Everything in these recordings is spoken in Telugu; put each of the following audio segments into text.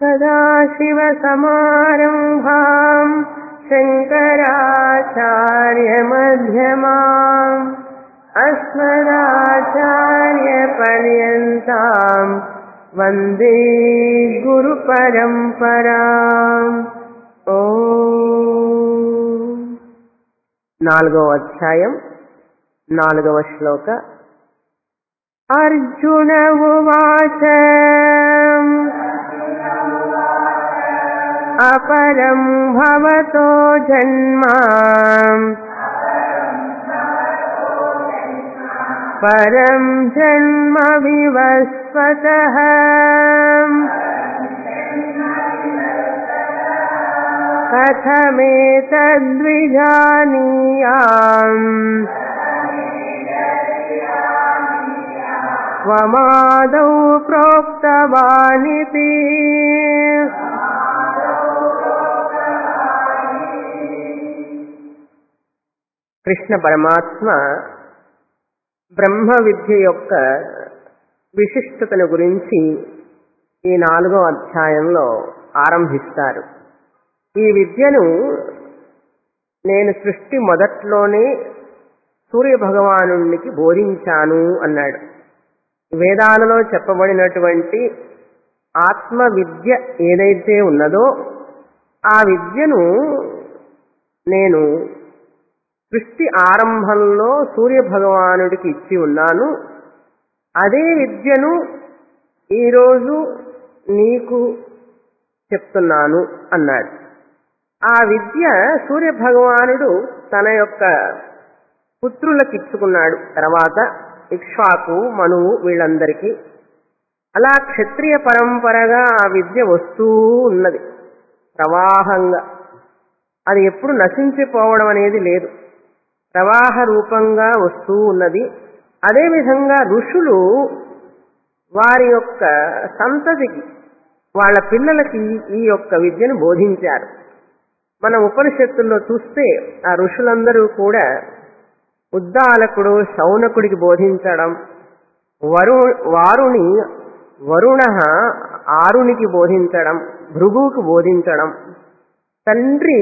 सदाशिवसमारम्भाम् शङ्कराचार्यमध्यमाम् अस्मदाचार्यपर्यन्ताम् वन्दे गुरुपरम्पराम्। నాలుగవ అధ్యాయం 4వ శ్లోక. అర్జున ఉవాచ అపరం భవతో జన్మ పరం జన్మ వివస్వతః కథమేతద్విజానీయామ్ త్వమాదౌ ప్రోక్తవానితి. కృష్ణ పరమాత్మ బ్రహ్మ విద్య యొక్క విశిష్టతను గురించి ఈ 4వ అధ్యాయంలో ఆరంభిస్తారు. ఈ విద్యను నేను సృష్టి మొదట్లోనే సూర్య భగవానునికి బోధించాను అన్నాడు. వేదాలలో చెప్పబడినటువంటి ఆత్మ విద్య ఏదైతే ఉన్నదో ఆ విద్యను నేను సృష్టి ఆరంభంలో సూర్య భగవానుడికి ఇచ్చి ఉన్నాను. అదే విద్యను ఈరోజు నీకు చెప్తున్నాను అన్నాడు. ఆ విద్య సూర్య భగవానుడు తన యొక్క పుత్రులకు ఇచ్చుకున్నాడు. తర్వాత ఇక్ష్వాకు, మనువు వీళ్ళందరికీ. అలా క్షత్రియ పరంపరగా ఆ విద్య వస్తూ ఉన్నది ప్రవాహంగా. అది ఎప్పుడు నశించిపోవడం అనేది లేదు, ప్రవాహ రూపంగా వస్తూ ఉన్నది. అదేవిధంగా ఋషులు వారి యొక్క సంతతికి, వాళ్ళ పిల్లలకి ఈ యొక్క విద్యను బోధించారు. మన ఉపనిషత్తుల్లో చూస్తే ఆ ఋషులందరూ కూడా ఉద్దాలకుడు శౌనకుడికి బోధించడం, వరుణ ఆరునికి బోధించడం, భృగువుకి బోధించడం, తండ్రి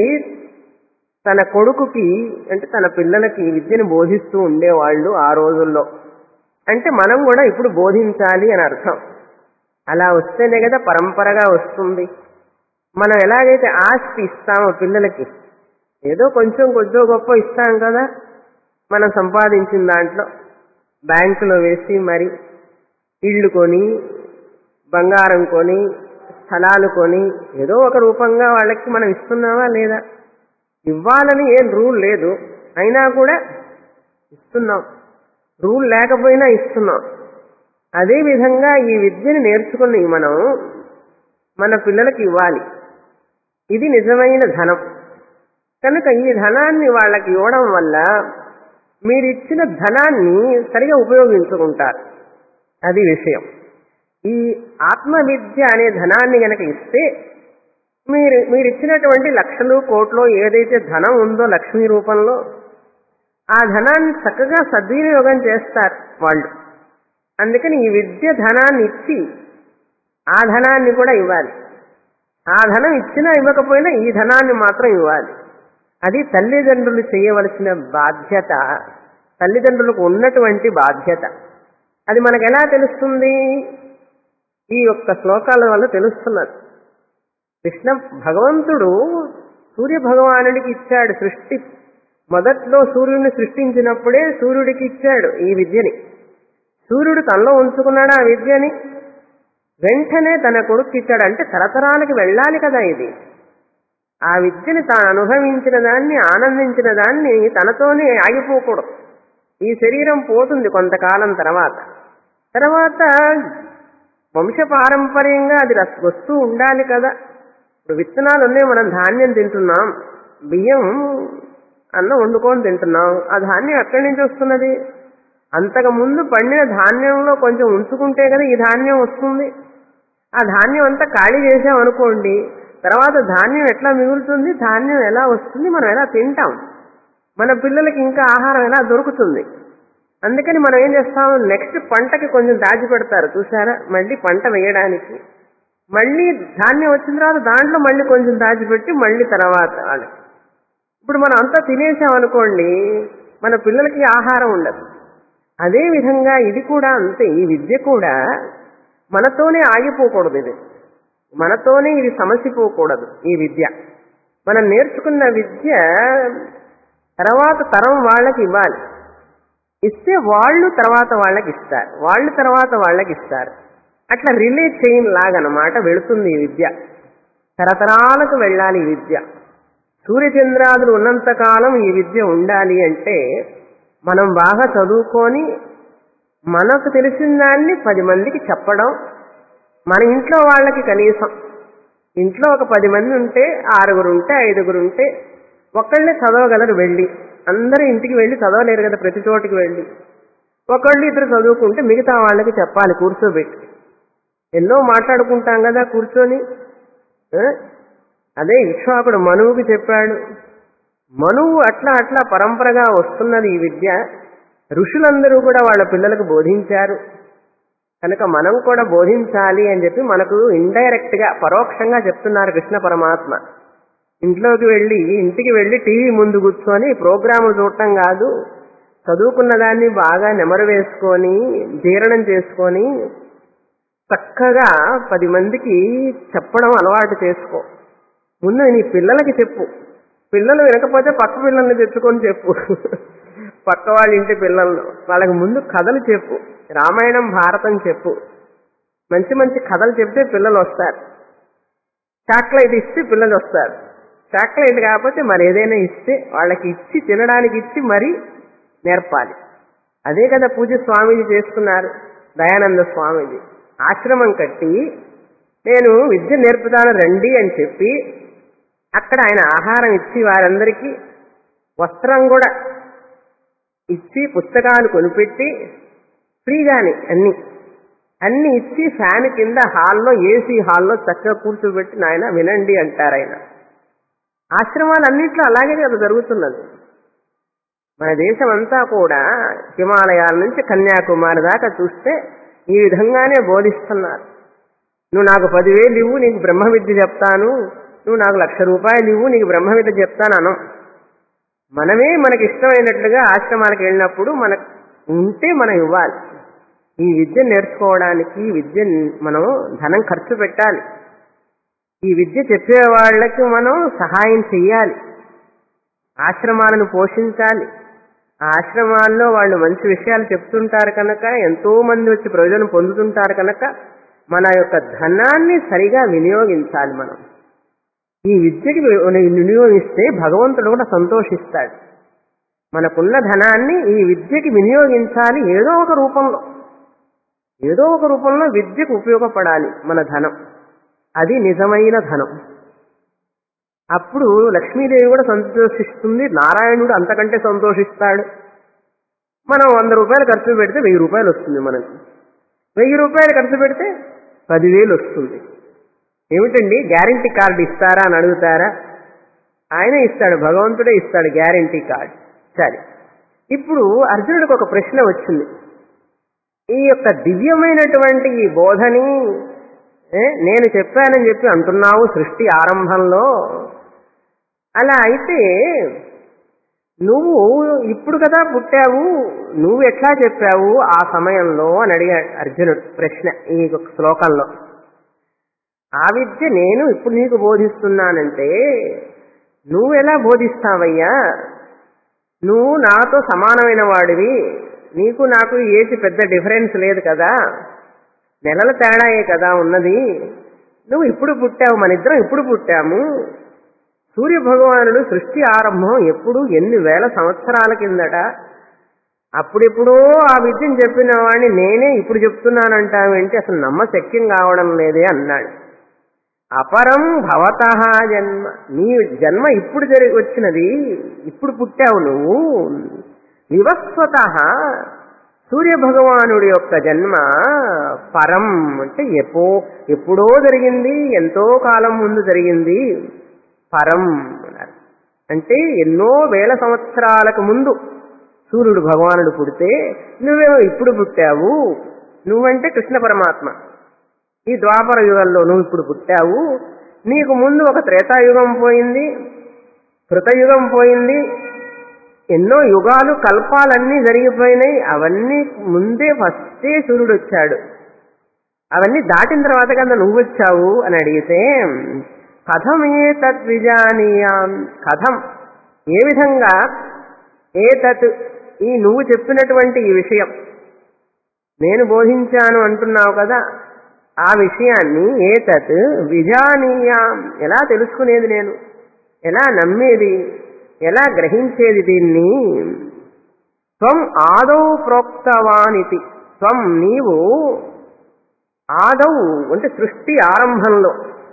తన కొడుకుకి అంటే తన పిల్లలకి విద్యను బోధిస్తూ ఉండేవాళ్ళు ఆ రోజుల్లో. అంటే మనం కూడా ఇప్పుడు బోధించాలి అని అర్థం. అలా వస్తేనే కదా పరంపరగా వస్తుంది. మనం ఎలాగైతే ఆస్తి ఇస్తామో పిల్లలకి, ఏదో కొంచెం కొద్దో గొప్ప ఇస్తాం కదా, మనం సంపాదించిన దాంట్లో బ్యాంకులో వేసి మరి ఇళ్ళు కొని, బంగారం కొని, స్థలాలు కొని ఏదో ఒక రూపంగా వాళ్ళకి మనం ఇస్తున్నామా లేదా? ఇవ్వాలని ఏం రూల్ లేదు, అయినా కూడా ఇస్తున్నాం. రూల్ లేకపోయినా ఇస్తున్నాం. అదేవిధంగా ఈ విద్యను నేర్చుకుని మనం మన పిల్లలకి ఇవ్వాలి. ఇది నిజమైన ధనం. కనుక ఈ ధనాన్ని వాళ్ళకి ఇవ్వడం వల్ల మీరిచ్చిన ధనాన్ని సరిగా ఉపయోగించుకుంటారు. అది విషయం. ఈ ఆత్మ విద్య అనే ధనాన్ని గనక ఇస్తే మీరిచ్చినటువంటి లక్షలు కోట్లు ఏదైతే ధనం ఉందో లక్ష్మీ రూపంలో, ఆ ధనాన్ని చక్కగా సద్వినియోగం చేస్తారు వాళ్ళు. అందుకని ఈ విద్య ధనాన్ని ఇచ్చి ఆ ధనాన్ని కూడా ఇవ్వాలి. ఆ ధనం ఇచ్చినా ఇవ్వకపోయినా ఈ ధనాన్ని మాత్రం ఇవ్వాలి. అది తల్లిదండ్రులు చేయవలసిన బాధ్యత, తల్లిదండ్రులకు ఉన్నటువంటి బాధ్యత. అది మనకు ఎలా తెలుస్తుంది? ఈ యొక్క శ్లోకాల వల్ల తెలుస్తున్నది. కృష్ణ భగవంతుడు సూర్య భగవానుడికి ఇచ్చాడు సృష్టి. మొదట్లో సూర్యుడిని సృష్టించినప్పుడే సూర్యుడికి ఇచ్చాడు ఈ విద్యని. సూర్యుడు తనలో ఉంచుకున్నాడు ఆ విద్యని. వెంటనే తన కొడుకు ఇచ్చాడు. అంటే తరతరాలకి వెళ్ళాలి కదా ఇది. ఆ విద్యని తాను అనుభవించిన దాన్ని, ఆనందించిన దాన్ని తనతోనే ఆగిపోకూడదు. ఈ శరీరం పోతుంది కొంతకాలం తర్వాత వంశపారంపర్యంగా అది వస్తూ ఉండాలి కదా. ఇప్పుడు విత్తనాలు ఉన్నాయి, మనం ధాన్యం తింటున్నాం, బియ్యం అన్నం వండుకొని తింటున్నాం. ఆ ధాన్యం ఎక్కడి నుంచి వస్తున్నది? అంతకు ముందు పండిన ధాన్యంలో కొంచెం ఉంచుకుంటే కదా ఈ ధాన్యం వస్తుంది. ఆ ధాన్యం అంతా ఖాళీ చేసామనుకోండి, తర్వాత ధాన్యం ఎట్లా మిగులుతుంది? ధాన్యం ఎలా వస్తుంది? మనం ఎలా తింటాం? మన పిల్లలకి ఇంకా ఆహారం ఎలా దొరుకుతుంది? అందుకని మనం ఏం చేస్తాం, నెక్స్ట్ పంటకి కొంచెం దాచి పెడతారు చూసారా, మళ్ళీ పంట వేయడానికి. మళ్ళీ ధాన్యం వచ్చిన తర్వాత దాంట్లో మళ్ళీ కొంచెం దాచిపెట్టి మళ్ళీ తర్వాత వాళ్ళకి. ఇప్పుడు మనం అంతా తినేసామనుకోండి, మన పిల్లలకి ఆహారం ఉండదు. అదే విధంగా ఇది కూడా అంతే. ఈ విద్య కూడా మనతోనే ఆగిపోకూడదు. ఇది మనతోనే ఇది సమసిపోకూడదు. ఈ విద్య మనం నేర్చుకున్న విద్య తర్వాత తరం వాళ్ళకి ఇవ్వాలి. ఇస్తే వాళ్ళు తర్వాత వాళ్ళకి ఇస్తారు, వాళ్ళు తర్వాత వాళ్ళకి ఇస్తారు. అట్లా రిలే చైన్ లాగనమాట వెళుతుంది ఈ విద్య. తరతరాలకు వెళ్ళాలి ఈ విద్య. సూర్యచంద్రాదులు ఉన్నంతకాలం ఈ విద్య ఉండాలి అంటే మనం బాగా చదువుకొని మనకు తెలిసిన దాన్ని 10 మందికి చెప్పడం. మన ఇంట్లో వాళ్ళకి కనీసం ఇంట్లో ఒక 10 మంది ఉంటే, 6 ఉంటే, 5 ఉంటే ఒకళ్ళే చదవగలరు. వెళ్ళి అందరూ ఇంటికి వెళ్ళి చదవలేరు కదా, ప్రతి చోటికి వెళ్ళి ఒకళ్ళు ఇద్దరు చదువుకుంటే మిగతా వాళ్ళకి చెప్పాలి కూర్చోబెట్టి. ఎన్నో మాట్లాడుకుంటాం కదా కూర్చొని. అదే ఇక్ష్వాకుడు మనువుకి చెప్పాడు. మనువు అట్లా అట్లా పరంపరగా వస్తున్నది ఈ విద్య. ఋషులందరూ కూడా వాళ్ళ పిల్లలకు బోధించారు కనుక మనం కూడా బోధించాలి అని చెప్పి మనకు ఇండైరెక్ట్ గా పరోక్షంగా చెప్తున్నారు కృష్ణ పరమాత్మ. ఇంటికి వెళ్ళి టీవీ ముందు కూర్చొని ప్రోగ్రాములు చూడటం కాదు, చదువుకున్న దాన్ని బాగా నెమరు వేసుకొని జీర్ణం చేసుకొని చక్కగా 10 మందికి చెప్పడం అలవాటు చేసుకో. ముందు నీ పిల్లలకి చెప్పు. పిల్లలు వినకపోతే పక్క పిల్లల్ని తెచ్చుకొని చెప్పు. పక్క వాళ్ళ ఇంటి పిల్లలను వాళ్ళకి ముందు కథలు చెప్పు. రామాయణం భారతం చెప్పు. మంచి మంచి కథలు చెప్తే పిల్లలు వస్తారు. చాక్లెట్ ఇస్తే పిల్లలు వస్తారు. చాక్లెట్ కాకపోతే మరి ఏదైనా ఇస్తే వాళ్ళకి ఇచ్చి తినడానికి ఇచ్చి మరీ నేర్పాలి. అదే కదా పూజ్య స్వామీజీ చేసుకున్నారు. దయానంద స్వామీజీ ఆశ్రమం కట్టి నేను విద్య నేర్పుతాను రండి అని చెప్పి అక్కడ ఆయన ఆహారం ఇచ్చి వారందరికీ వస్త్రం కూడా ఇచ్చి పుస్తకాలు కొనిపెట్టి ఫ్రీగాని అన్ని ఇచ్చి ఫ్యాన్ కింద హాల్లో ఏసీ హాల్లో చక్కగా కూర్చోబెట్టి నాయన వినండి అంటారు ఆయన. ఆశ్రమాలన్నింటిలో అలాగే కదా జరుగుతున్నది. మన దేశం అంతా కూడా హిమాలయాల నుంచి కన్యాకుమారి దాకా చూస్తే ఈ విధంగానే బోధిస్తున్నారు. నువ్వు నాకు 10,000 ఇవ్వు నీకు బ్రహ్మ విద్య చెప్తాను, నువ్వు నాకు 1,00,000 రూపాయలు ఇవ్వు నీకు బ్రహ్మ విద్య చెప్తాను అనం. మనమే మనకి ఇష్టమైనట్లుగా ఆశ్రమాలకు వెళ్ళినప్పుడు మనకు ఉంటే మనం ఇవ్వాలి. ఈ విద్య నేర్చుకోవడానికి విద్య మనం ధనం ఖర్చు పెట్టాలి. ఈ విద్య చెప్పే వాళ్ళకి మనం సహాయం చెయ్యాలి. ఆశ్రమాలను పోషించాలి. ఆ ఆశ్రమాల్లో వాళ్ళు మంచి విషయాలు చెప్తుంటారు కనుక ఎంతో మంది వచ్చి ప్రయోజనం పొందుతుంటారు కనుక మన యొక్క ధనాన్ని సరిగా వినియోగించాలి. మనం ఈ విద్యకి వినియోగిస్తే భగవంతుడు కూడా సంతోషిస్తాడు. మనకున్న ధనాన్ని ఈ విద్యకి వినియోగించాలి. ఏదో ఒక రూపంలో విద్యకు ఉపయోగపడాలి మన ధనం. అది నిజమైన ధనం. అప్పుడు లక్ష్మీదేవి కూడా సంతోషిస్తుంది, నారాయణుడు అంతకంటే సంతోషిస్తాడు. మనం 100 రూపాయలు ఖర్చు పెడితే 1000 రూపాయలు వస్తుంది. మనకు 1000 రూపాయలు ఖర్చు పెడితే 10,000 వస్తుంది. ఏమిటండి గ్యారంటీ కార్డు ఇస్తారా అని అడుగుతారా? ఆయనే ఇస్తాడు, భగవంతుడే ఇస్తాడు గ్యారంటీ కార్డు. సరే, ఇప్పుడు అర్జునుడికి ఒక ప్రశ్న వచ్చింది. ఈ యొక్క దివ్యమైనటువంటి ఈ బోధని నేను చెప్పానని చెప్పి అంటున్నావు సృష్టి ఆరంభంలో. అలా అయితే నువ్వు ఇప్పుడు కదా పుట్టావు, నువ్వు ఎట్లా చెప్పావు ఆ సమయంలో అని అడిగాడు అర్జునుడు ప్రశ్న ఈ శ్లోకంలో. ఆ విద్య నేను ఇప్పుడు నీకు బోధిస్తున్నానంటే నువ్వు ఎలా బోధిస్తావయ్యా? నువ్వు నాతో సమానమైన వాడివి, నీకు నాకు ఏజ్ పెద్ద డిఫరెన్స్ లేదు కదా, నెలల తేడాయే కదా ఉన్నది. నువ్వు ఇప్పుడు పుట్టావు, మన ఇద్దరం ఇప్పుడు పుట్టాము. సూర్య భగవానుడు సృష్టి ఆరంభం ఎప్పుడు ఎన్ని వేల సంవత్సరాల కిందట, అప్పుడెప్పుడో ఆ విద్యను చెప్పిన వాడిని నేనే ఇప్పుడు చెప్తున్నానంటావేంటి, అసలు నమ్మశక్యం కావడం లేదే అన్నాడు. అపరం భవతః జన్మ, నీ జన్మ ఇప్పుడు వచ్చినది, ఇప్పుడు పుట్టావు నువ్వు. వివస్వతః, సూర్య భగవానుడి యొక్క జన్మ పరం అంటే ఎప్పుడో జరిగింది, ఎంతో కాలం ముందు జరిగింది. పరం అంటే ఎన్నో వేల సంవత్సరాలకు ముందు సూర్యుడు భగవానుడు పుడితే నువ్వేమో ఇప్పుడు పుట్టావు. నువ్వంటే కృష్ణ పరమాత్మ, ఈ ద్వాపర యుగంలో నువ్వు ఇప్పుడు పుట్టావు, నీకు ముందు ఒక త్రేతాయుగం పోయింది, కృతయుగం పోయింది, ఎన్నో యుగాలు కల్పాలన్నీ జరిగిపోయినాయి. అవన్నీ ముందే ఫస్టే సూర్యుడు వచ్చాడు. అవన్నీ దాటిన తర్వాత కదా నువ్వు వచ్చావు అని అడిగితే, కథమే తద్విజానీయాం, కథం ఏ విధంగా, ఏతత్ ఈ నువ్వు చెప్పినటువంటి ఈ విషయం, నేను బోధించాను అంటున్నావు కదా, ఆ విషయాన్ని ఏతత్ విజానీయాం ఎలా తెలుసుకునేది, నేను ఎలా నమ్మేది, ఎలా గ్రహించేది దీన్ని. త్వం ఆదౌ ప్రోక్తవానితి, త్వం నీవు ఆదౌ అంటే సృష్టి ఆరంభంలో,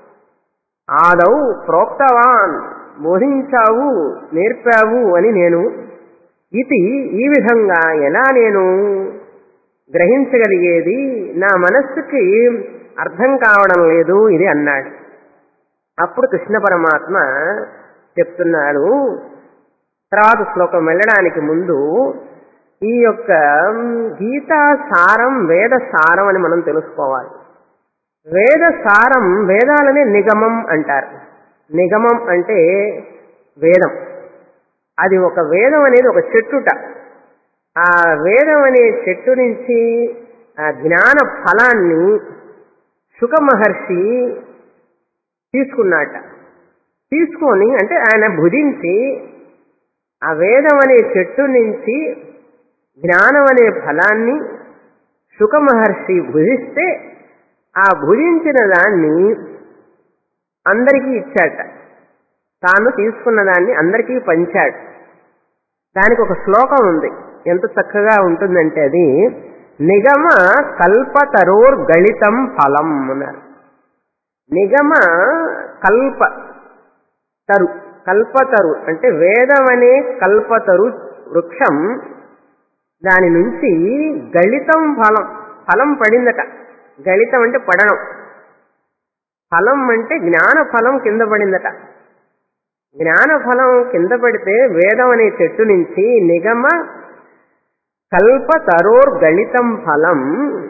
ఆదౌ ప్రోక్తవాన్ బోధించావు, నేర్పావు అని నేను, ఇది ఈ విధంగా ఎలా నేను గ్రహించగలిగేది, నా మనస్సుకి అర్థం కావడం లేదు ఇది అన్నాడు. అప్పుడు కృష్ణ పరమాత్మ చెప్తున్నాడు. తర్వాత శ్లోకం వెళ్ళడానికి ముందు ఈ యొక్క గీతా సారం వేద సారం అని మనం తెలుసుకోవాలి. వేద సారం, వేదాలని నిగమం అంటారు. నిగమం అంటే వేదం. అది ఒక వేదం అనేది ఒక చెట్టుట. ఆ వేదం అనే చెట్టు నుంచి ఆ జ్ఞాన ఫలాన్ని శుక మహర్షి తీసుకున్నట. తీసుకొని అంటే ఆయన భుజించి ఆ వేదం అనే చెట్టు నుంచి జ్ఞానం అనే ఫలాన్ని శుక మహర్షి భుజిస్తే ఆ భుజించిన దాన్ని అందరికీ ఇచ్చాట. తాను తీసుకున్న దాన్ని అందరికీ పంచాడు. దానికి ఒక శ్లోకం ఉంది, ఎంత చక్కగా ఉంటుందంటే అది నిగమ కల్పతరోర్ గళితం ఫలం అన్నారు. నిగమ కల్ప తరు, కల్పతరు అంటే వేదం అనే కల్పతరు వృక్షం, దాని నుంచి గళితం ఫలం, ఫలం పడిందట. గళితం అంటే పడడం, ఫలం అంటే జ్ఞాన ఫలం కింద పడిందట. జ్ఞాన ఫలం కింద పడితే వేదం అనే చెట్టు నుంచి నిగమ కల్పతరోర్ గళితం ఫలం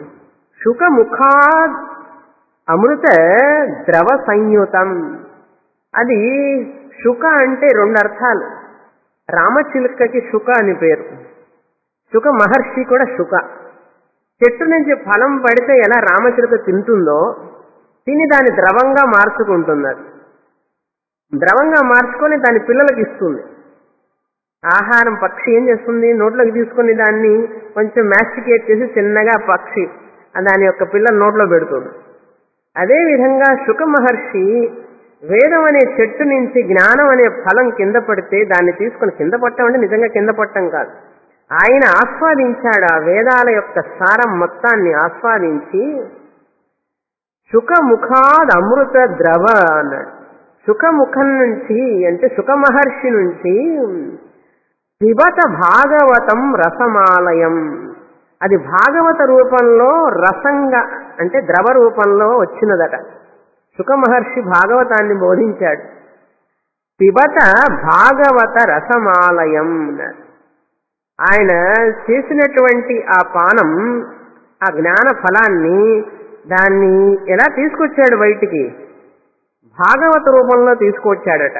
శుకముఖాద్ అమృత ద్రవ సంయుతం. అది శుక అంటే రెండు అర్థాలు. రామచిలుకకి శుక అని పేరు, శుక మహర్షి కూడా శుక. చెట్టు నుంచి ఫలం పడితే ఎలా రామచిలుక తింటుందో తిని దాన్ని ద్రవంగా మార్చుకుంటుంది. అది ద్రవంగా మార్చుకొని దాని పిల్లలకి ఇస్తుంది. ఆహారం పక్షి ఏం చేస్తుంది, నోట్లోకి తీసుకుని దాన్ని కొంచెం మ్యాస్టికేట్ చేసి చిన్నగా పక్షి దాని యొక్క పిల్లల నోట్లో పెడుతుంది. అదేవిధంగా శుక మహర్షి వేదం అనే చెట్టు నుంచి జ్ఞానం అనే ఫలం కింద పడితే దాన్ని తీసుకుని, కింద పట్టడం అంటే నిజంగా కింద పట్టడం కాదు, ఆయన ఆస్వాదించాడు. ఆ వేదాల యొక్క సారం మొత్తాన్ని ఆస్వాదించి శుకముఖాద్ అమృత ద్రవ అన్నాడు. శుకముఖం నుంచి అంటే శుక మహర్షి నుంచి పిబత భాగవతం రసమాలయం, అది భాగవత రూపంలో రసంగా అంటే ద్రవ రూపంలో వచ్చినదట. శుక మహర్షి భాగవతాన్ని బోధించాడు. పిబత భాగవత రసమాలయం, ఆయన చేసినటువంటి ఆ పానం, ఆ జ్ఞాన ఫలాన్ని దాన్ని ఎలా తీసుకొచ్చాడు బయటికి, భాగవత రూపంలో తీసుకొచ్చాడట.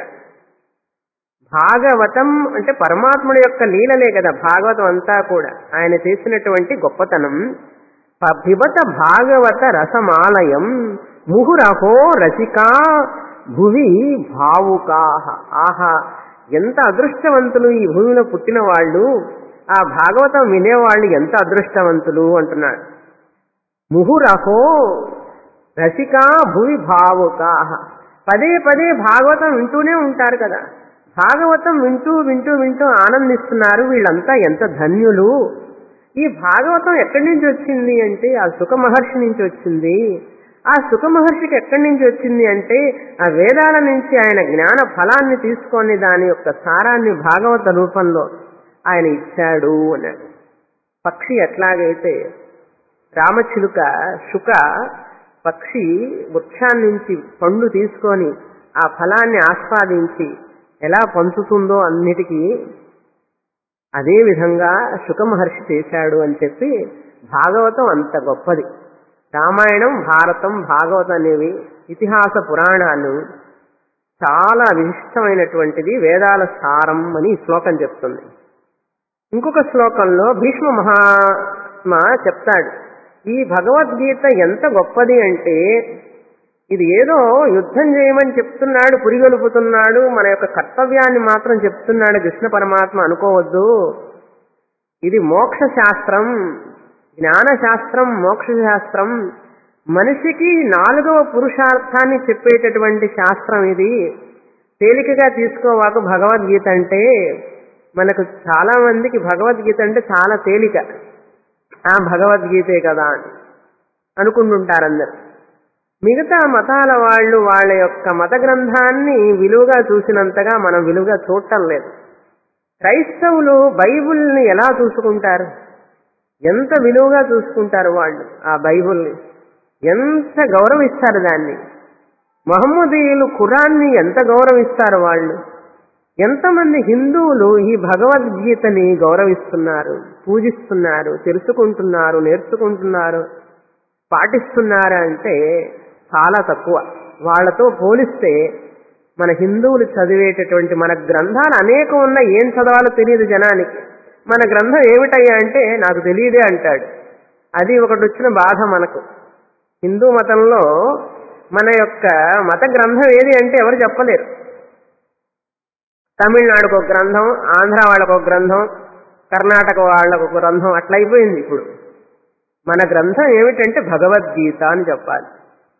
భాగవతం అంటే పరమాత్ముడి యొక్క లీలలే కదా భాగవతం అంతా కూడా, ఆయన చేసినటువంటి గొప్పతనం. పిబత భాగవత రసమాలయం ముహురహో రసికా భువి భావుకాహ. ఆహా, ఎంత అదృష్టవంతులు ఈ భూమిలో పుట్టిన వాళ్ళు, ఆ భాగవతం వినేవాళ్ళు ఎంత అదృష్టవంతులు అంటున్నాడు. ముహురహో రసికా భువి భావుకాహ. పదే పదే భాగవతం వింటూనే ఉంటారు కదా, భాగవతం వింటూ వింటూ వింటూ ఆనందిస్తున్నారు. వీళ్ళంతా ఎంత ధన్యులు. ఈ భాగవతం ఎక్కడి నుంచి వచ్చింది అంటే ఆ శుక మహర్షి నుంచి వచ్చింది. ఆ శుక మహర్షికి ఎక్కడి నుంచి వచ్చింది అంటే ఆ వేదాల నుంచి ఆయన జ్ఞాన ఫలాన్ని తీసుకొని దాని యొక్క సారాన్ని భాగవత రూపంలో ఆయన ఇచ్చాడు అన్నాడు. పక్షి ఎట్లాగైతే రామచిలుక శుక పక్షి వృక్షాన్ని నుంచి పండు తీసుకొని ఆ ఫలాన్ని ఆస్వాదించి ఎలా పంచుతుందో అన్నిటికీ, అదే విధంగా శుక మహర్షి చేశాడు అని చెప్పి భాగవతం అంత గొప్పది. రామాయణం, భారతం, భాగవతం అనేవి ఇతిహాస పురాణాలు చాలా విశిష్టమైనటువంటిది, వేదాల సారం అని ఈ శ్లోకం చెప్తుంది. ఇంకొక శ్లోకంలో భీష్మ మహాత్మ చెప్తాడు, ఈ భగవద్గీత ఎంత గొప్పది అంటే ఇది ఏదో యుద్ధం చేయమని చెప్తున్నాడు, పురిగొలుపుతున్నాడు, మన యొక్క కర్తవ్యాన్ని మాత్రం చెప్తున్నాడు కృష్ణ పరమాత్మ అనుకోవద్దు. ఇది మోక్ష శాస్త్రం, జ్ఞాన శాస్త్రం, మోక్ష శాస్త్రం, మనిషికి 4వ పురుషార్థాన్ని చెప్పేటటువంటి శాస్త్రం. ఇది తేలికగా తీసుకోవాకు భగవద్గీత అంటే. మనకు చాలా మందికి భగవద్గీత అంటే చాలా తేలిక, ఆ భగవద్గీతే కదా అని అనుకుంటుంటారు అందరు. మిగతా మతాల వాళ్ళు వాళ్ళ యొక్క మత గ్రంథాన్ని విలువగా చూసినంతగా మనం విలువగా చూడటం లేదు. క్రైస్తవులు బైబిల్ని ఎలా చూసుకుంటారు, ఎంత విలువగా చూసుకుంటారు వాళ్ళు. ఆ బైబిల్ని ఎంత గౌరవిస్తారు దాన్ని. మహమ్మదీయులు ఖురాన్ని ఎంత గౌరవిస్తారు వాళ్ళు. ఎంతమంది హిందువులు ఈ భగవద్గీతని గౌరవిస్తున్నారు, పూజిస్తున్నారు, తెలుసుకుంటున్నారు, నేర్చుకుంటున్నారు, పాటిస్తున్నారు అంటే చాలా తక్కువ. వాళ్లతో పోలిస్తే మన హిందువులు చదివేటటువంటి మన గ్రంథాలు అనేకం ఉన్నా ఏం చదవాలో తెలియదు జనానికి. మన గ్రంథం ఏమిటయ్యా అంటే నాకు తెలియదే అంటాడు. అది ఒకటి వచ్చిన బాధ మనకు. హిందూ మతంలో మన యొక్క మత గ్రంథం ఏది అంటే ఎవరు చెప్పలేరు. తమిళనాడుకు ఒక గ్రంథం, ఆంధ్ర వాళ్ళకు ఒక గ్రంథం, కర్ణాటక వాళ్ళకు ఒక గ్రంథం, అట్లా అయిపోయింది ఇప్పుడు. మన గ్రంథం ఏమిటంటే భగవద్గీత అని చెప్పాలి.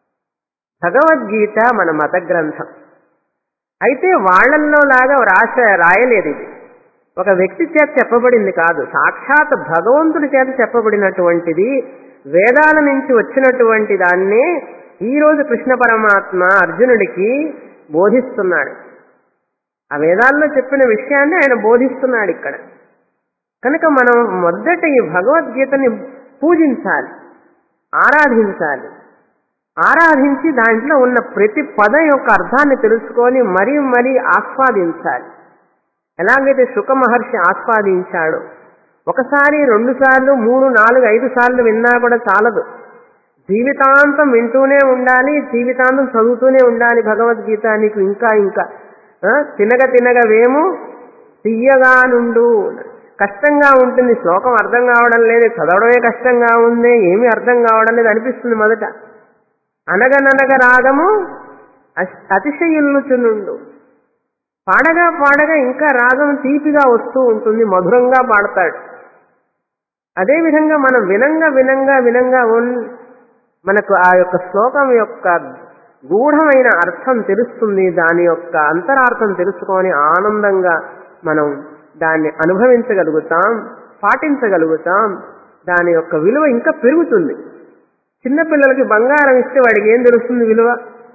భగవద్గీత మన మత గ్రంథం. అయితే వాళ్లల్లో లాగా రాయలేదు. ఇది ఒక వ్యక్తి చేత చెప్పబడింది కాదు, సాక్షాత్ భగవంతుడి చేత చెప్పబడినటువంటిది, వేదాల నుంచి వచ్చినటువంటి దాన్నే ఈరోజు కృష్ణ పరమాత్మ అర్జునుడికి బోధిస్తున్నాడు. ఆ వేదాల్లో చెప్పిన విషయాన్ని ఆయన బోధిస్తున్నాడు ఇక్కడ. కనుక మనం మొదట ఈ భగవద్గీతని పూజించాలి, ఆరాధించాలి. ఆరాధించి దాంట్లో ఉన్న ప్రతి పదం యొక్క అర్థాన్ని తెలుసుకొని మరీ మరీ ఆస్వాదించాలి. ఎలాగైతే శుక మహర్షి ఆస్వాదించాడు. ఒకసారి, 2 సార్లు, 3, 4, 5 సార్లు విన్నా కూడా చాలదు. జీవితాంతం వింటూనే ఉండాలి, జీవితాంతం చదువుతూనే ఉండాలి భగవద్గీత. నీకు ఇంకా ఇంకా తినగ వేము తియ్యగా నుండు. కష్టంగా ఉంటుంది, శ్లోకం అర్థం కావడం లేదు, చదవడమే కష్టంగా ఉంది, ఏమీ అర్థం కావడం లేదు అనిపిస్తుంది మొదట. అనగననగ రాగము అతిశయిల్లుచునుండు. పాడగా పాడగా ఇంకా రాగం తీపిగా వస్తూ ఉంటుంది, మధురంగా పాడతాడు. అదేవిధంగా మనం వినంగా మనకు ఆ యొక్క శ్లోకం యొక్క గూఢమైన అర్థం తెలుస్తుంది. దాని యొక్క అంతరార్థం తెలుసుకొని ఆనందంగా మనం దాన్ని అనుభవించగలుగుతాం, పాటించగలుగుతాం. దాని యొక్క విలువ ఇంకా పెరుగుతుంది. చిన్నపిల్లలకి బంగారం ఇస్తే వాడికి ఏం తెలుస్తుంది విలువ?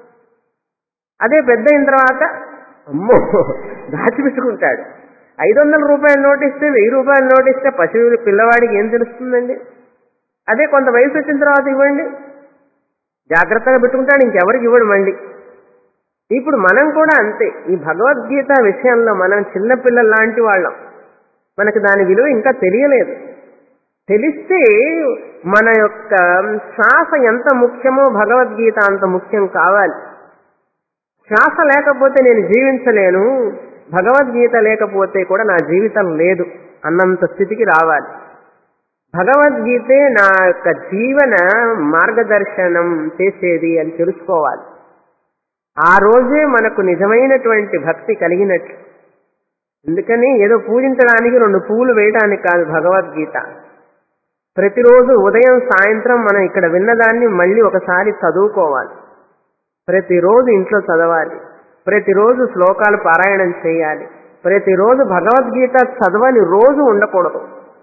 అదే పెద్ద అయిన తర్వాత అమ్మో దాచిపెట్టుకుంటాడు. 500 రూపాయల నోటు ఇస్తే, 1000 రూపాయల నోటు ఇస్తే పసివి పిల్లవాడికి ఏం తెలుస్తుందండి? అదే కొంత వయసు వచ్చిన తర్వాత ఇవ్వండి, జాగ్రత్తగా పెట్టుకుంటాడు, ఇంకెవరికి ఇవ్వడు మళ్ళీ. ఇప్పుడు మనం కూడా అంతే. ఈ భగవద్గీత విషయంలో మనం చిన్నపిల్లల లాంటి వాళ్ళం. మనకు దాని విలువ ఇంకా తెలియలేదు. తెలిస్తే మన యొక్క శ్వాస ఎంత ముఖ్యమో భగవద్గీత అంత ముఖ్యం కావాలి. శ్వాస లేకపోతే నేను జీవించలేను, భగవద్గీత లేకపోతే కూడా నా జీవితం లేదు అన్నంత స్థితికి రావాలి. భగవద్గీతే నా యొక్క జీవన మార్గదర్శనం చేసేది అని తెలుసుకోవాలి. ఆ రోజే మనకు నిజమైనటువంటి భక్తి కలిగినట్లు. అందుకని ఏదో పూజించడానికి 2 పువ్వులు వేయడానికి కాదు భగవద్గీత. ప్రతిరోజు ఉదయం సాయంత్రం మనం ఇక్కడ విన్నదాన్ని మళ్ళీ ఒకసారి చదువుకోవాలి. ప్రతిరోజు ఇంట్లో చదవాలి, ప్రతిరోజు శ్లోకాలు పారాయణం చేయాలి. ప్రతిరోజు భగవద్గీత చదవని రోజు ఉండకూడదు.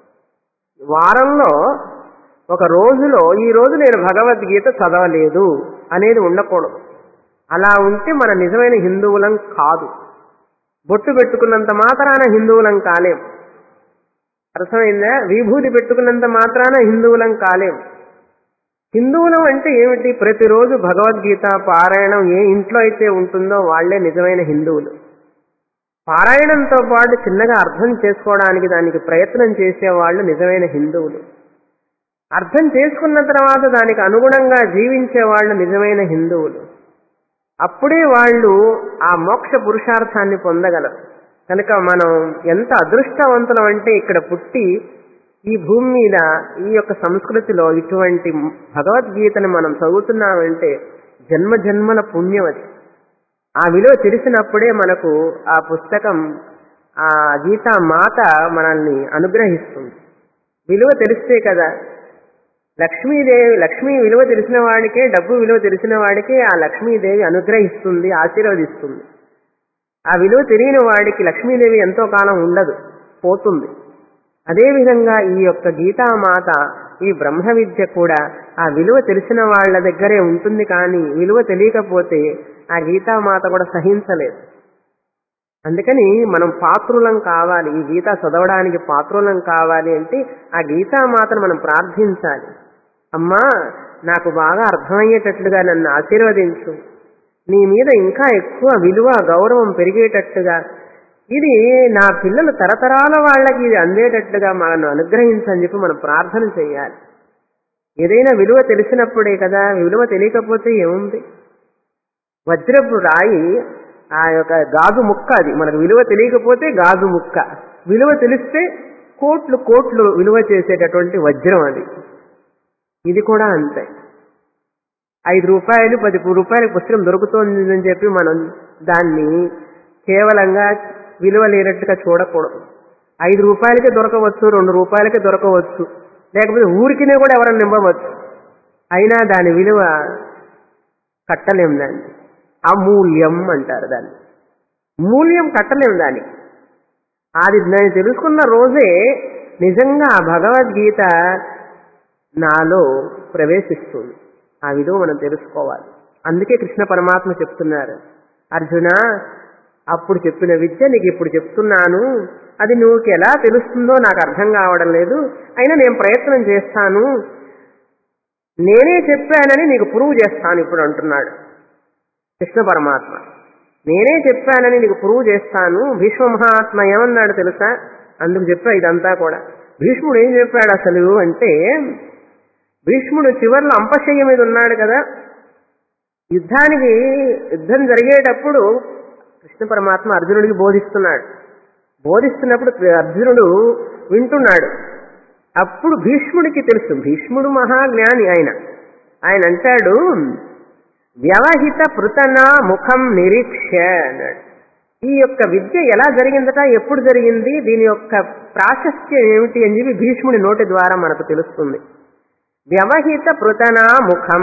వారంలో ఒక రోజులో ఈ రోజు నేను భగవద్గీత చదవలేదు అనేది ఉండకూడదు. అలా ఉంటే మన నిజమైన హిందువులం కాదు. బొట్టు పెట్టుకున్నంత మాత్రాన హిందువులం కాలేం. అర్థమైందా? విభూతి పెట్టుకున్నంత మాత్రాన హిందువులం కాలేం. హిందువులం అంటే ఏమిటి? ప్రతిరోజు భగవద్గీత పారాయణం ఏ ఇంట్లో అయితే ఉంటుందో వాళ్లే నిజమైన హిందువులు. పారాయణంతో పాటు చిన్నగా అర్థం చేసుకోవడానికి దానికి ప్రయత్నం చేసేవాళ్లు నిజమైన హిందువులు. అర్థం చేసుకున్న తర్వాత దానికి అనుగుణంగా జీవించే వాళ్ళు నిజమైన హిందువులు. అప్పుడే వాళ్ళు ఆ మోక్ష పురుషార్థాన్ని పొందగలరు. కనుక మనం ఎంత అదృష్టవంతులం అంటే ఇక్కడ పుట్టి ఈ భూమి మీద ఈ యొక్క సంస్కృతిలో ఇటువంటి భగవద్గీతను మనం చదువుతున్నామంటే జన్మ జన్మల పుణ్యం అది. ఆ విలువ తెలిసినప్పుడే మనకు ఆ పుస్తకం, ఆ గీతా మాత మనల్ని అనుగ్రహిస్తుంది. విలువ తెలిస్తే కదా. లక్ష్మీదేవి, లక్ష్మీ విలువ తెలిసిన వాడికే, డబ్బు విలువ తెలిసిన వాడికే ఆ లక్ష్మీదేవి అనుగ్రహిస్తుంది, ఆశీర్వదిస్తుంది. ఆ విలువ తెలియని వాడికి లక్ష్మీదేవి ఎంతో కాలం ఉండదు, పోతుంది. అదేవిధంగా ఈ యొక్క గీతామాత, ఈ బ్రహ్మ విద్య కూడా ఆ విలువ తెలిసిన వాళ్ళ దగ్గరే ఉంటుంది. కానీ విలువ తెలియకపోతే ఆ గీతామాత కూడా సహించలేదు. అందుకని మనం పాత్రులం కావాలి. ఈ గీత చదవడానికి పాత్రులం కావాలి అంటే ఆ గీతామాతను మనం ప్రార్థించాలి. అమ్మా, నాకు బాగా అర్థమయ్యేటట్లుగా నన్ను ఆశీర్వదించు, నీ మీద ఇంకా ఎక్కువ విలువ గౌరవం పెరిగేటట్టుగా, ఇది నా పిల్లలు తరతరాల వాళ్ళకి ఇది అందేటట్లుగా మనం అనుగ్రహించని చెప్పి మనం ప్రార్థన చేయాలి. ఏదైనా విలువ తెలిసినప్పుడే కదా. విలువ తెలియకపోతే ఏముంది? వజ్రపు రాయి, ఆ యొక్క గాజు ముక్క, అది మనకు విలువ తెలియకపోతే గాజు ముక్క, విలువ తెలిస్తే కోట్లు కోట్లు విలువ చేసేటటువంటి వజ్రం అది. ఇది కూడా అంతే. 5 రూపాయలు 10 రూపాయలకు పుస్తకం దొరుకుతుందని చెప్పి మనం దాన్ని కేవలంగా విలువ లేనట్టుగా చూడకూడదు. 5 రూపాయలకే దొరకవచ్చు, 2 రూపాయలకే దొరకవచ్చు, లేకపోతే ఊరికినే కూడా ఎవరైనా నింపవచ్చు. అయినా దాని విలువ కట్టలేం. దాన్ని అమూల్యం అంటారు. దాన్ని మూల్యం కట్టలేం దానికి. అది నేను తెలుసుకున్న రోజే నిజంగా ఆ భగవద్గీత నాలో ప్రవేశిస్తుంది. ఆ విలువ మనం తెలుసుకోవాలి. అందుకే కృష్ణ పరమాత్మ చెప్తున్నారు, అర్జున, అప్పుడు చెప్పిన విద్య నీకు ఇప్పుడు చెప్తున్నాను. అది నువ్వుకి ఎలా తెలుస్తుందో నాకు అర్థం కావడం లేదు. అయినా నేను ప్రయత్నం చేస్తాను. నేనే చెప్పానని నీకు ప్రూవ్ చేస్తాను ఇప్పుడు అంటున్నాడు కృష్ణ పరమాత్మ. నేనే చెప్పానని నీకు ప్రూవ్ చేస్తాను. భీష్మ మహాత్మ ఏమన్నాడు తెలుసా? అందుకు చెప్పా ఇదంతా కూడా. భీష్ముడు ఏం చెప్పాడు అసలు అంటే, భీష్ముడు చివర్లో అంపశయ్య మీద ఉన్నాడు కదా. యుద్ధం జరిగేటప్పుడు కృష్ణ పరమాత్మ అర్జునుడికి బోధిస్తున్నాడు. బోధిస్తున్నప్పుడు అర్జునుడు వింటున్నాడు. అప్పుడు భీష్ముడికి తెలుసు, భీష్ముడు మహాజ్ఞాని ఆయన అంటాడు, వ్యవహిత పృతనా ముఖం నిరీక్ష అన్నాడు. ఈ యొక్క విద్య ఎలా జరిగిందట, ఎప్పుడు జరిగింది, దీని యొక్క ప్రాశస్త్యం ఏమిటి అని చెప్పి భీష్ముడి నోటి ద్వారా మనకు తెలుస్తుంది. వ్యవహిత పృతనా ముఖం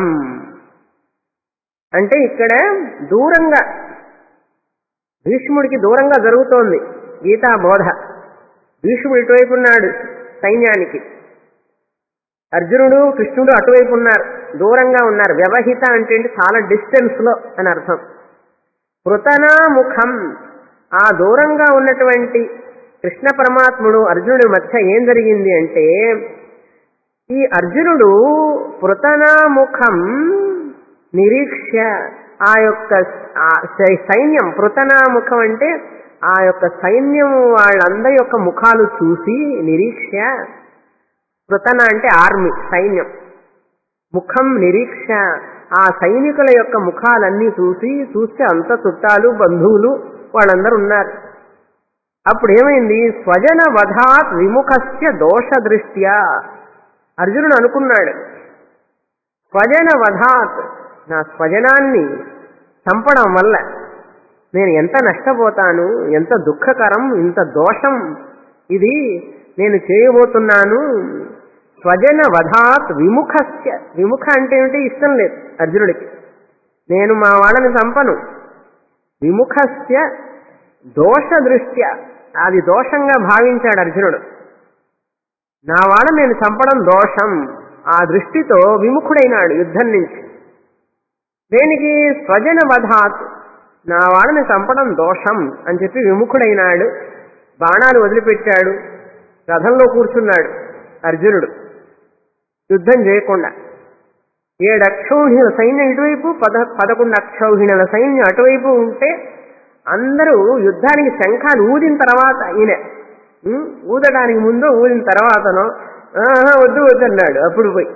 అంటే ఇక్కడ దూరంగా, భీష్ముడికి దూరంగా జరుగుతోంది గీతా బోధ. భీష్ముడు ఇటువైపు ఉన్నాడు సైన్యానికి, అర్జునుడు కృష్ణుడు అటువైపు ఉన్నారు, దూరంగా ఉన్నారు. వ్యవహిత అంటే చాలా డిస్టెన్స్ లో అని అర్థం. పృతనా ముఖం, ఆ దూరంగా ఉన్నటువంటి కృష్ణ పరమాత్ముడు అర్జునుడి మధ్య ఏం జరిగింది అంటే, ఈ అర్జునుడు పృతనాముఖం నిరీక్ష, ఆ యొక్క సైన్యం, పృతనాముఖం అంటే ఆ యొక్క సైన్యం వాళ్ళందరి యొక్క ముఖాలు చూసి, నిరీక్ష, పృతన అంటే ఆర్మీ, సైన్యం, ముఖం నిరీక్ష, ఆ సైనికుల యొక్క ముఖాలన్నీ చూస్తే అంత చుట్టాలు బంధువులు వాళ్ళందరూ ఉన్నారు. అప్పుడు ఏమైంది, స్వజన వధాత్ విముఖస్య దోష దృష్ట్యా, అర్జునుడు అనుకున్నాడు, స్వజన వధాత్, నా స్వజనాన్ని చంపడం వల్ల నేను ఎంత నష్టపోతాను, ఎంత దుఃఖకరం, ఇంత దోషం ఇది నేను చేయబోతున్నాను. స్వజన వధాత్ విముఖస్య, విముఖ అంటే ఏమిటి, ఇష్టం లేదు అర్జునుడికి, నేను మా వాళ్ళని చంపను. విముఖస్య దోష దృష్ట్యా, అది దోషంగా భావించాడు అర్జునుడు. నా వాళ్ళని నేను చంపడం దోషం, ఆ దృష్టితో విముఖుడైనాడు యుద్ధం నుంచి. దేనికి? స్వజన వధాత్, నా వాళ్ళని చంపడం దోషం అని చెప్పి విముఖుడైనాడు. బాణాలు వదిలిపెట్టాడు, రథంలో కూర్చున్నాడు అర్జునుడు యుద్ధం చేయకుండా. 7 అక్షౌహిణుల సైన్యం ఇటువైపు, 11 అక్షౌహిణుల సైన్యం అటువైపు ఉంటే అందరూ యుద్ధానికి శంఖాలు ఊదిన తర్వాత, ఈయన ఊదడానికి ముందు ఊదిన తర్వాతనో వద్దు వద్దు అన్నాడు. అప్పుడు పోయి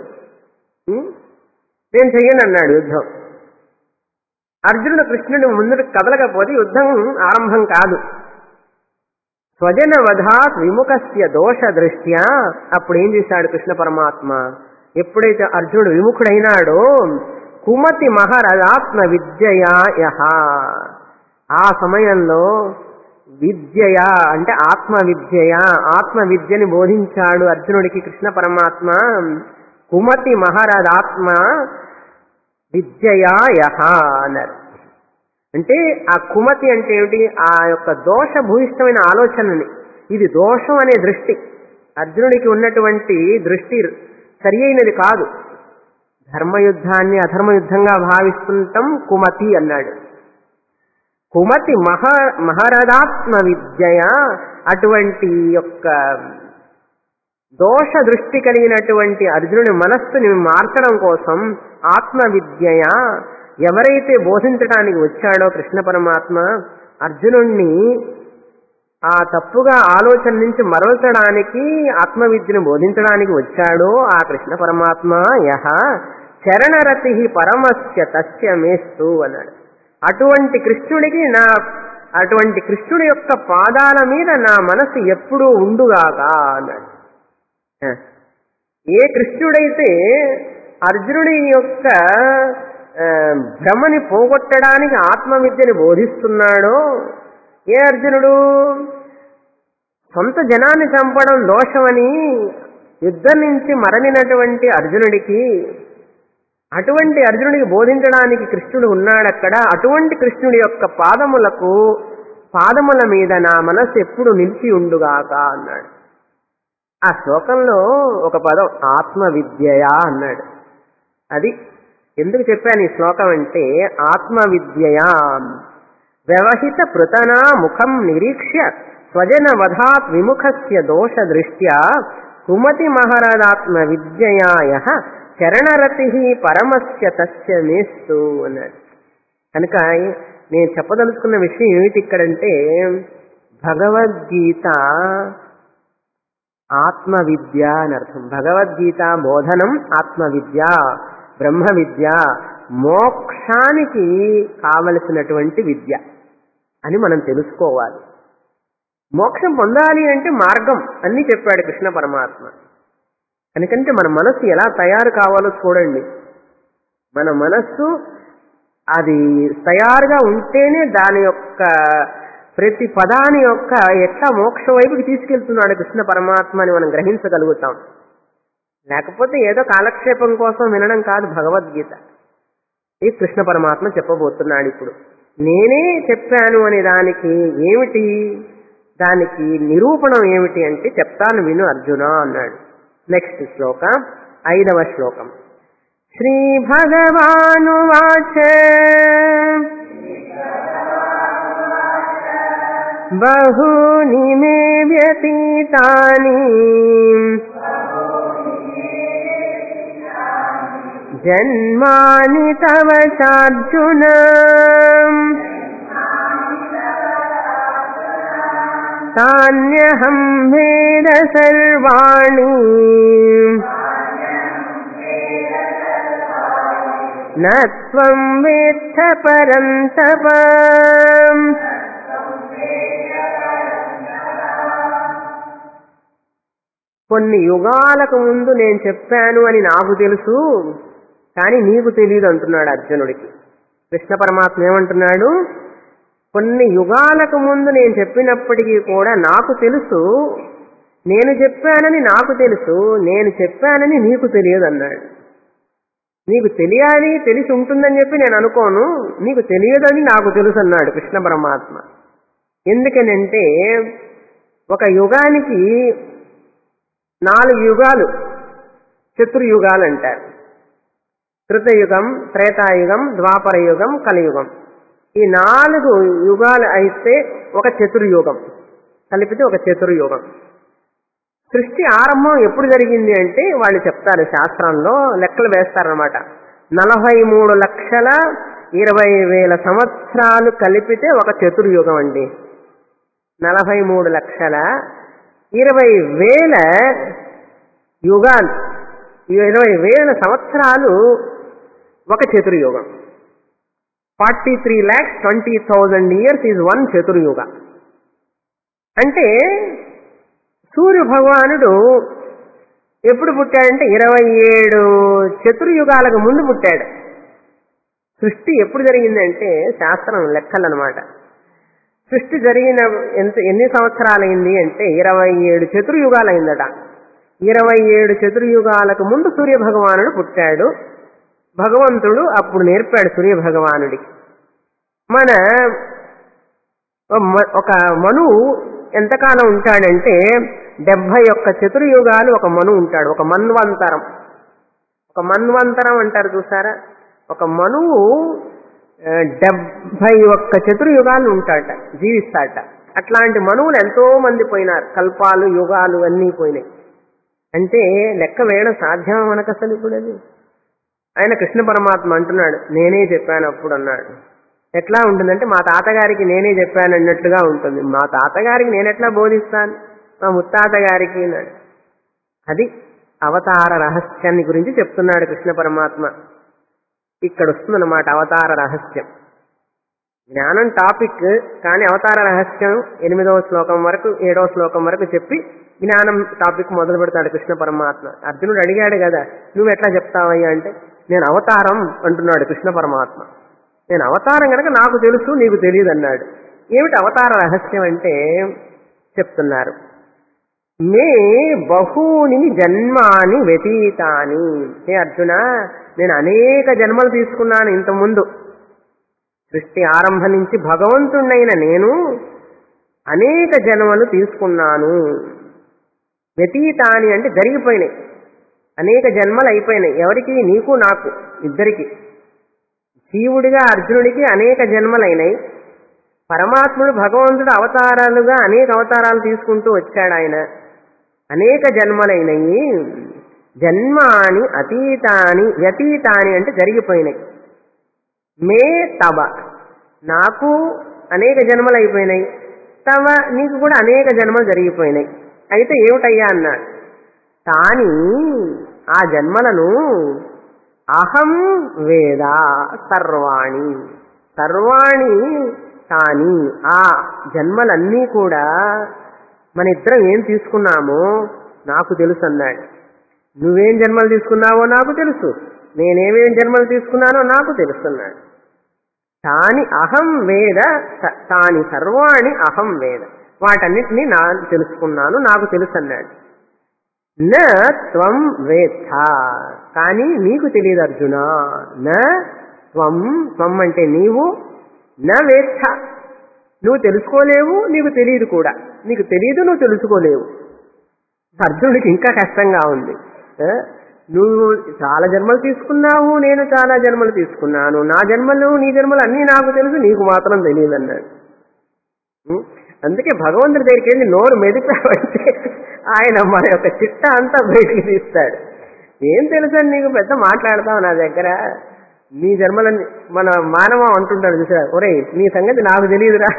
నేను చెయ్యను అన్నాడు యుద్ధం. అర్జునుడు కృష్ణుడు ముందుకు కదలకపోతే యుద్ధం ఆరంభం కాదు. స్వజన వధాత్ విముఖస్య దోష దృష్ట్యా అప్పుడు ఏం చేశాడు కృష్ణ పరమాత్మ? ఎప్పుడైతే అర్జునుడు విముఖుడైనాడో కుమతి మహరథాత్మ విద్యయా యహ, ఆ సమయంలో విద్యయ అంటే ఆత్మ విద్యని బోధించాడు అర్జునుడికి కృష్ణ పరమాత్మ. కుమతి మహరథాత్మ విద్యయా యహ అన్నారు. అంటే ఆ కుమతి అంటే ఏమిటి? ఆ యొక్క దోషభూయిష్టమైన ఆలోచనని, ఇది దోషం అనే దృష్టి, అర్జునుడికి ఉన్నటువంటి దృష్టి సరి అయినది కాదు. ధర్మయుద్ధాన్ని అధర్మయుద్ధంగా భావిస్తుంటాం కుమతి అన్నాడు. కుమతి మహరథాత్మ విద్యయ, అటువంటి యొక్క దోష దృష్టి కలిగినటువంటి అర్జునుడి మనస్సుని మార్చడం కోసం ఆత్మ విద్యయ ఎవరైతే బోధించడానికి వచ్చాడో కృష్ణ పరమాత్మ అర్జునుణ్ణి ఆ తప్పుగా ఆలోచన నుంచి మరల్చడానికి ఆత్మవిద్యను బోధించడానికి వచ్చాడో ఆ కృష్ణ పరమాత్మ యహ చరణరతి పరమస్య తస్య మేస్తు అన్నాడు. అటువంటి కృష్ణుడి యొక్క పాదాల మీద నా మనసు ఎప్పుడూ ఉండుగాక అన్నాడు. ఏ కృష్ణుడైతే అర్జునుడి యొక్క భ్రమని పోగొట్టడానికి ఆత్మవిద్యని బోధిస్తున్నాడో, ఏ అర్జునుడు సొంత జనాన్ని చంపడం దోషమని యుద్ధం నుంచి మరలినటువంటి అర్జునుడికి, అటువంటి అర్జునుడికి బోధించడానికి కృష్ణుడు ఉన్నాడక్కడ. అటువంటి కృష్ణుడి యొక్క పాదముల మీద నా మనస్సు ఎప్పుడు నిలిచి ఉండుగాక అన్నాడు. ఆ శ్లోకంలో ఒక పదం ఆత్మ విద్యయా అన్నాడు. అది ఎందుకు చెప్పాను ఈ శ్లోకం అంటే, ఆత్మ విద్యయా వ్యవహిత పృతనా ముఖం నిరీక్ష్య స్వజన వధాత్ విముఖస్య దోష దృష్ట్యా కుమతి మహరథాత్మ విద్యయా యః చరణరతి పరమస్య తస్య మేస్తు అన్నాడు. కనుక నేను చెప్పదలుచుకున్న విషయం ఏమిటి ఇక్కడంటే, భగవద్గీత ఆత్మవిద్య అని అర్థం. భగవద్గీత బోధనం ఆత్మవిద్య, బ్రహ్మ విద్య, మోక్షానికి కావలసినటువంటి విద్య అని మనం తెలుసుకోవాలి. మోక్షం పొందాలి అంటే మార్గం అన్నీ చెప్పాడు కృష్ణ పరమాత్మ. ఎందుకంటే మన మనస్సు ఎలా తయారు కావాలో చూడండి. మన మనస్సు అది తయారుగా ఉంటేనే దాని యొక్క ప్రతి పదాని యొక్క ఎట్లా మోక్ష వైపుకి తీసుకెళ్తున్నాడు కృష్ణ పరమాత్మ అని మనం గ్రహించగలుగుతాం. లేకపోతే ఏదో కాలక్షేపం కోసం వినడం కాదు భగవద్గీత. ఈ కృష్ణ పరమాత్మ చెప్పబోతున్నాడు ఇప్పుడు. నేనే చెప్పాను అనే దానికి ఏమిటి, దానికి నిరూపణం ఏమిటి అంటే చెప్తాను విను అర్జున అన్నాడు. నెక్స్ట్ శ్లోక 5వ శ్లోకం. శ్రీ భగవానువాచ బహూని మే వ్యతీతాని జన్మాని తవ చార్జున తాన్యహం వేద సర్వాణి న త్వం వేత్త పరంతప. కొన్ని యుగాలకు ముందు నేను చెప్పాను అని నాకు తెలుసు, కానీ నీకు తెలియదు అంటున్నాడు అర్జునుడికి. కృష్ణ పరమాత్మ ఏమంటున్నాడు, కొన్ని యుగాలకు ముందు నేను చెప్పినప్పటికీ కూడా నాకు తెలుసు, నేను చెప్పానని నాకు తెలుసు, నేను చెప్పానని నీకు తెలియదు అన్నాడు. నీకు తెలియాలి, తెలిసి ఉంటుందని చెప్పి నేను అనుకోను, నీకు తెలియదని నాకు తెలుసు అన్నాడు కృష్ణ పరమాత్మ. ఎందుకనంటే ఒక యుగానికి 4 యుగాలు చతుర్యుగాలు అంటారు. కృతయుగం, త్రేతాయుగం, ద్వాపర యుగం, కలియుగం. ఈ 4 యుగాలు అయితే ఒక చతుర్యుగం, కలిపితే ఒక చతుర్యుగం. సృష్టి ఆరంభం ఎప్పుడు జరిగింది అంటే వాళ్ళు చెప్తారు, శాస్త్రంలో లెక్కలు వేస్తారనమాట. 43,20,000 సంవత్సరాలు కలిపితే ఒక చతుర్యుగం అండి. 43,20,000 యుగాలు 20,000 సంవత్సరాలు ఒక చతుర్యుగం. 43,20,000 years ఈజ్ వన్ చతుర్యుగ. అంటే సూర్య భగవానుడు ఎప్పుడు పుట్టాడంటే 27 చతుర్యుగాలకు ముందు పుట్టాడు. సృష్టి ఎప్పుడు జరిగిందంటే శాస్త్రం లెక్కలన్నమాట. సృష్టి జరిగిన ఎన్ని సంవత్సరాలైంది అంటే 27 చతుర్యుగాలైందట. 27 చతుర్యుగాలకు ముందు సూర్య భగవానుడు పుట్టాడు. భగవంతుడు అప్పుడు నేర్పాడు సూర్య భగవానుడికి. మన ఒక మనువు ఎంతకాలం ఉంటాడంటే 71 చతుర్యుగాలు ఒక మనువు ఉంటాడు. ఒక మన్వంతరం. ఒక మన్వంతరం అంటారు చూసారా, ఒక మనువు 71 చతుర్యుగాలు ఉంటాడట, జీవిస్తాడట. అట్లాంటి మనువులు ఎంతో మంది పోయినారు. కల్పాలు యుగాలు అన్నీ పోయినాయి. అంటే లెక్క వేయడం సాధ్యమా మనకు అసలు? ఇప్పుడు అది ఆయన కృష్ణ పరమాత్మ అంటున్నాడు, నేనే చెప్పాను అప్పుడు అన్నాడు. ఎట్లా ఉంటుందంటే మా తాతగారికి నేనే చెప్పాను అన్నట్లుగా ఉంటుంది. మా తాతగారికి నేనెట్లా బోధిస్తాను, మా ముత్తాత గారికి అన్నాడు. అది అవతార రహస్యాన్ని గురించి చెప్తున్నాడు కృష్ణ పరమాత్మ. ఇక్కడ వస్తుందన్నమాట అవతార రహస్యం. జ్ఞానం టాపిక్, కానీ అవతార రహస్యం 8వ శ్లోకం వరకు 7వ శ్లోకం వరకు చెప్పి జ్ఞానం టాపిక్ మొదలు పెడతాడు కృష్ణ పరమాత్మ. అర్జునుడు అడిగాడు కదా, నువ్వు ఎట్లా చెప్తావయ్యా అంటే, నేను అవతారం అంటున్నాడు కృష్ణ పరమాత్మ. నేను అవతారం కనుక నాకు తెలుసు, నీకు తెలియదు అన్నాడు. ఏమిటి అవతార రహస్యం అంటే చెప్తున్నారు. మే బహూని జన్మాని వ్యతీతాని. హే అర్జున, నేను అనేక జన్మలు తీసుకున్నాను ఇంతకుముందు. సృష్టి ఆరంభం నుంచి భగవంతుడైన నేను అనేక జన్మలు తీసుకున్నాను. వ్యతీతాని అంటే జరిగిపోయినాయి, అనేక జన్మలు అయిపోయినాయి. ఎవరికి? నీకు నాకు ఇద్దరికి. జీవుడిగా అర్జునుడికి అనేక జన్మలైనాయి. పరమాత్ముడు భగవంతుడు అవతారాలుగా అనేక అవతారాలు తీసుకుంటూ వచ్చాడు. ఆయన అనేక జన్మలైనవి. జన్మాని అతీతాని వ్యతీతాని అంటే జరిగిపోయినాయి. మే తవ, నాకు అనేక జన్మలు అయిపోయినాయి. తవ, నీకు కూడా అనేక జన్మలు జరిగిపోయినాయి. అయితే ఏమిటయ్యా అన్నాడు. తాని, ఆ జన్మలను అహం వేద సర్వాణి. సర్వాణి తాని, ఆ జన్మలన్నీ కూడా మన ఇద్దరం ఏం తీసుకున్నామో నాకు తెలుసు అన్నాడు. నువ్వేం జన్మలు తీసుకున్నావో నాకు తెలుసు, నేనేమేం జన్మలు తీసుకున్నానో నాకు తెలుస్తున్నాడు. తాని అహం వేద, తాని సర్వాణి అహం వేద, వాటన్నిటినీ నేను తెలుసుకున్నాను, నాకు తెలుసు అన్నాడు. న త్వం వేత్త, కానీ నీకు తెలియదు అర్జున. న త్వం, త్వం అంటే నీవు, న వేత్త నువ్వు తెలుసుకోలేవు, నీకు తెలియదు కూడా. నీకు తెలియదు, నువ్వు తెలుసుకోలేవు. అర్జునుడికి ఇంకా కష్టంగా ఉంది. నువ్వు చాలా జన్మలు తీసుకున్నావు, నేను చాలా జన్మలు తీసుకున్నాను. నా జన్మలు నీ జన్మలు అన్నీ నాకు తెలుసు, నీకు మాత్రం తెలియదు అన్నాడు. అందుకే భగవంతుడి దగ్గరికి వెళ్ళి నోరు మెదిపావంటే ఆయన మన యొక్క చిట్ట అంతా బయటికి తీస్తాడు. ఏం తెలుసని నీకు పెద్ద మాట్లాడతావు నా దగ్గర, నీ జన్మలని. మన మానవం అంటుంటాడు చూసారా, ఒరేయ్ నీ సంగతి నాకు తెలియదురా.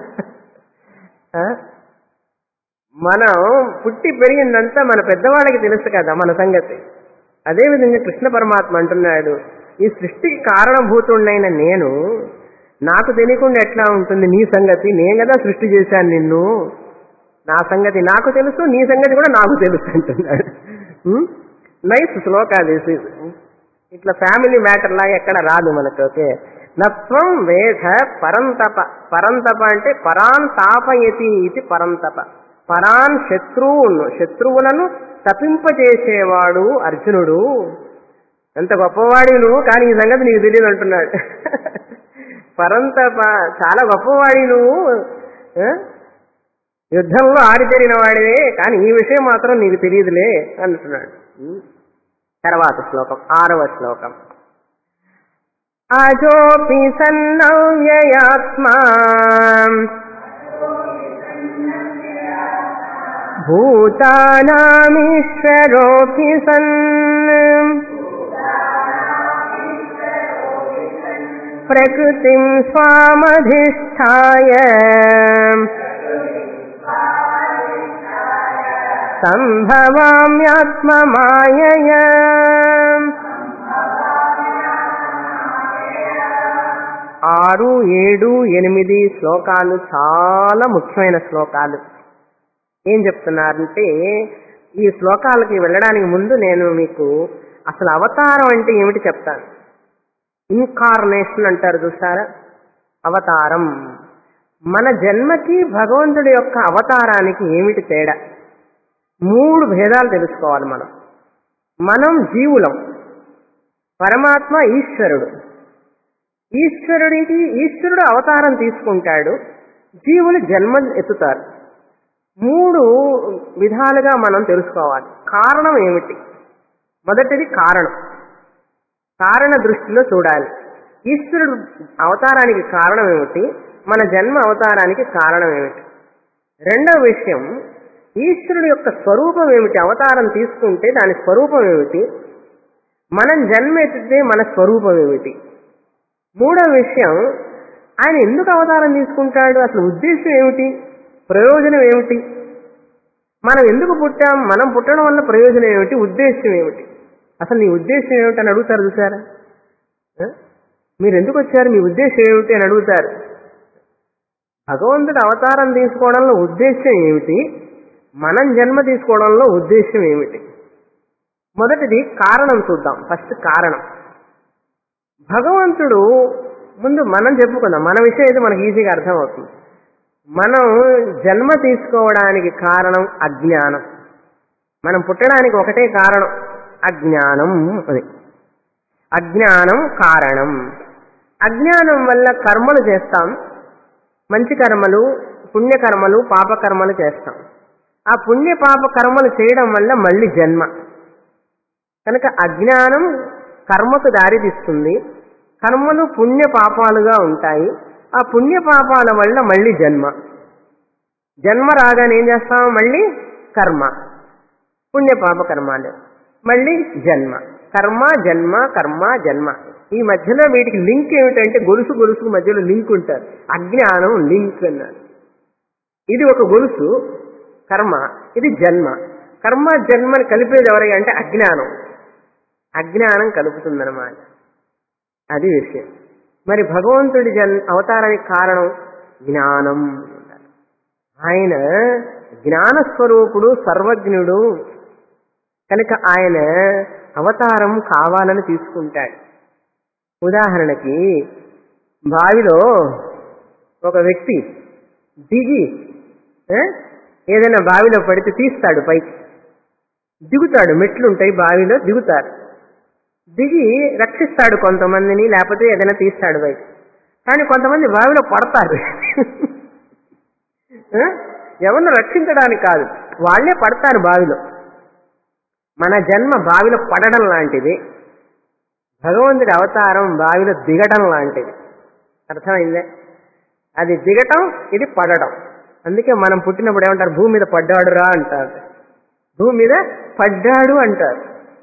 మనం పుట్టి పెరిగిందంతా మన పెద్దవాళ్ళకి తెలుసు కదా మన సంగతి. అదేవిధంగా కృష్ణ పరమాత్మ అంటున్నాడు, ఈ సృష్టికి కారణభూతుడైన నేను, నాకు తెలియకుండా ఎట్లా ఉంటుంది నీ సంగతి? నేను కదా సృష్టి చేశాను నిన్ను, నా సంగతి నాకు తెలుసు, నీ సంగతి కూడా నాకు తెలుసు అంటున్నాడు. Nice shloka this. ఇట్లా ఫ్యామిలీ మ్యాటర్ లాగా ఎక్కడ రాదు మనకు. ఓకే, నత్వం వేద పరంతప. పరంతప అంటే పరాన్ తాపయతి ఇది పరంతప. పరాన్ శత్రువులను తప్పింపజేసేవాడు అర్జునుడు. ఎంత గొప్పవాడి నువ్వు, కానీ ఈ సంగతి నీకు తెలియదు అంటున్నాడు. పరంతప, చాలా గొప్పవాడి నువ్వు, యుద్ధంలో ఆరితేరిన వాడివే, కానీ ఈ విషయం మాత్రం నీకు తెలియదులే అంటున్నాడు. తర్వాత శ్లోకం, 6వ శ్లోకం. అజోపి సన్నవ్యయాత్మా భూతానామీశ్వరోపి సన్ ప్రకృతిం స్వామధిష్ఠాయ సంభవామ్యాత్మమాయయా. 6, 7, 8 శ్లోకాలు చాలా ముఖ్యమైన శ్లోకాలు. ఏం చెప్తున్నారంటే, ఈ శ్లోకాలకి వెళ్ళడానికి ముందు నేను మీకు అసలు అవతారం అంటే ఏమిటి చెప్తాను. ఇన్కార్నేషన్ అంటారు చూసారా, అవతారం. మన జన్మకి భగవంతుడి యొక్క అవతారానికి ఏమిటి తేడా? 3 భేదాలు తెలుసుకోవాలి మనం. మనం జీవులం, పరమాత్మ ఈశ్వరుడు. ఈశ్వరుడు అవతారం తీసుకుంటాడు, జీవులు జన్మ ఎత్తుతారు. 3 విధాలుగా మనం తెలుసుకోవాలి. కారణం ఏమిటి? మొదటిది కారణం. కారణ దృష్టిలో చూడాలి. ఈశ్వరుడు అవతారానికి కారణం ఏమిటి, మన జన్మ అవతారానికి కారణం ఏమిటి. రెండవ విషయం, ఈశ్వరుడు యొక్క స్వరూపం ఏమిటి, అవతారం తీసుకుంటే దాని స్వరూపం ఏమిటి, మనం జన్మ ఎత్తితే మన స్వరూపం ఏమిటి. మూడవ విషయం, ఆయన ఎందుకు అవతారం తీసుకుంటాడు, అసలు ఉద్దేశం ఏమిటి, ప్రయోజనం ఏమిటి, మనం ఎందుకు పుట్టాం, మనం పుట్టడం వల్ల ప్రయోజనం ఏమిటి, ఉద్దేశం ఏమిటి, అసలు నీ ఉద్దేశం ఏమిటి అని అడుగుతారు చూసారా. మీరు ఎందుకు వచ్చారు, మీ ఉద్దేశం ఏమిటి అని అడుగుతారు. భగవంతుడు అవతారం తీసుకోవడంలో ఉద్దేశం ఏమిటి, మనం జన్మ తీసుకోవడంలో ఉద్దేశం ఏమిటి. మొదటిది కారణం చూద్దాం. ఫస్ట్ కారణం. భగవంతుడు ముందు మనం చెప్పుకుందాం, మన విషయం అయితే మనకి ఈజీగా అర్థమవుతుంది. మనం జన్మ తీసుకోవడానికి కారణం అజ్ఞానం. మనం పుట్టడానికి ఒకటే కారణం, అజ్ఞానం. అది అజ్ఞానం కారణం. అజ్ఞానం వల్ల కర్మలు చేస్తాం, మంచి కర్మలు, పుణ్యకర్మలు, పాపకర్మలు చేస్తాం. ఆ పుణ్య పాప కర్మలు చేయడం వల్ల మళ్ళీ జన్మ. కనుక అజ్ఞానం కర్మకు దారితీస్తుంది. కర్మలు పుణ్య పాపాలుగా ఉంటాయి. ఆ పుణ్య పాపాల వల్ల మళ్ళీ జన్మ. జన్మ రాగానే ఏం చేస్తాం, మళ్ళీ కర్మ, పుణ్య పాప కర్మాలు, మళ్ళీ జన్మ. కర్మ జన్మ, కర్మ జన్మ. ఈ మధ్యలో వీటికి లింక్ ఏమిటంటే గొలుసు గొలుసుకు మధ్యలో లింక్ ఉంటారు. అజ్ఞానం లింక్ అన్నారు. ఇది ఒక గొలుసు కర్మ, ఇది జన్మ. కర్మ జన్మని కలిపేది ఎవరై అంటే అజ్ఞానం. అజ్ఞానం కలుపుతుందన్నమాట. అది విషయం. మరి భగవంతుడి అవతారానికి కారణం జ్ఞానం. ఆయన జ్ఞానస్వరూపుడు, సర్వజ్ఞుడు. కనుక ఆయన అవతారం కావాలని తీసుకుంటాడు. ఉదాహరణకి బావిలో ఒక వ్యక్తి దిగి ఏదైనా బావిలో పడితే తీస్తాడు, పైకి దిగుతాడు. మెట్లుంటాయి, బావిలో దిగుతారు. దిగి రక్షిస్తాడు కొంతమందిని, లేకపోతే ఏదైనా తీస్తాడు పైకి. కానీ కొంతమంది బావిలో పడతారు. ఎవరిని రక్షించడానికి కాదు, వాళ్లే పడతారు బావిలో. మన జన్మ బావిలో పడడం లాంటిది, భగవంతుడి అవతారం బావిలో దిగడం లాంటిది. అర్థమైందే? అది దిగటం, ఇది పడడం. అందుకే మనం పుట్టినప్పుడు ఏమంటారు, భూమి మీద పడ్డాడురా అంటారు. భూమి మీద పడ్డాడు అంటారు.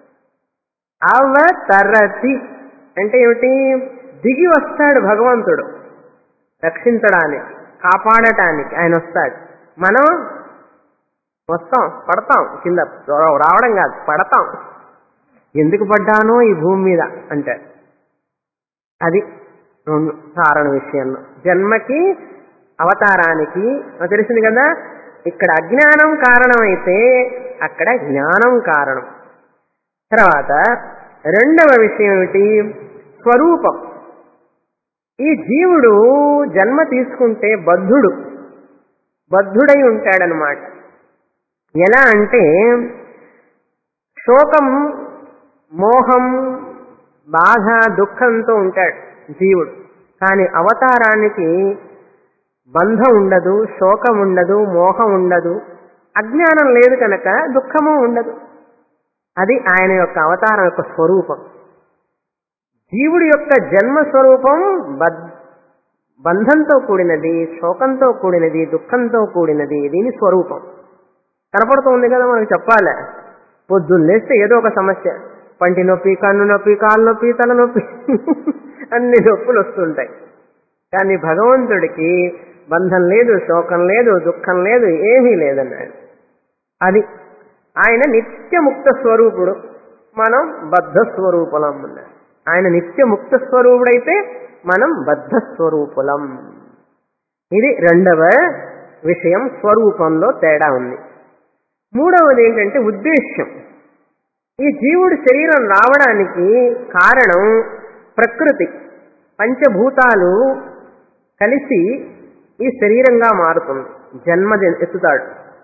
అవతరతి అంటే ఏమిటి, దిగి వస్తాడు భగవంతుడు రక్షించడానికి, కాపాడటానికి ఆయన వస్తాడు. మనం వస్తాం, పడతాం, కింద రావడం కాదు, పడతాం. ఎందుకు పడ్డానో ఈ భూమి మీద అంటారు. అది కారణ విషయంలో జన్మకి అవతారానికి తెలిసింది కదా. ఇక్కడ అజ్ఞానం కారణమైతే అక్కడ జ్ఞానం కారణం. తర్వాత రెండవ విషయం ఏమిటి, స్వరూపం. ఈ జీవుడు జన్మ తీసుకుంటే బద్ధుడై ఉంటాడనమాట. ఎలా అంటే శోకం, మోహం, బాధ, దుఃఖంతో ఉంటాడు జీవుడు. కానీ అవతారానికి బంధం ఉండదు, శోకం ఉండదు, మోహం ఉండదు, అజ్ఞానం లేదు కనుక దుఃఖము ఉండదు. అది ఆయన యొక్క అవతారం యొక్క స్వరూపం. జీవుడి యొక్క జన్మ స్వరూపం బంధంతో కూడినది, శోకంతో కూడినది, దుఃఖంతో కూడినది. దీని స్వరూపం కనపడుతుంది కదా మనకు. చెప్పాలి, పొద్దున్న లేస్తే ఏదో ఒక సమస్య, పంటి నొప్పి, కన్ను నొప్పి, కాలు నొప్పి, తల నొప్పి, అన్ని నొప్పులు వస్తుంటాయి. కానీ భగవంతుడికి బంధం లేదు, శోకం లేదు, దుఃఖం లేదు, ఏమీ లేదన్నాడు. అది ఆయన నిత్యముక్త స్వరూపుడు, మనం బద్ధ స్వరూపులం అన్నాడు. ఆయన నిత్యముక్త స్వరూపుడైతే మనం బద్ధ స్వరూపులం. ఇది రెండవ విషయం, స్వరూపంలో తేడా ఉంది. మూడవది ఏంటంటే ఉద్దేశ్యం. ఈ జీవుడు శరీరం రావడానికి కారణం ప్రకృతి, పంచభూతాలు కలిసి ఈ శరీరంగా మారుతుంది. జన్మ ఎత్తుతాడు.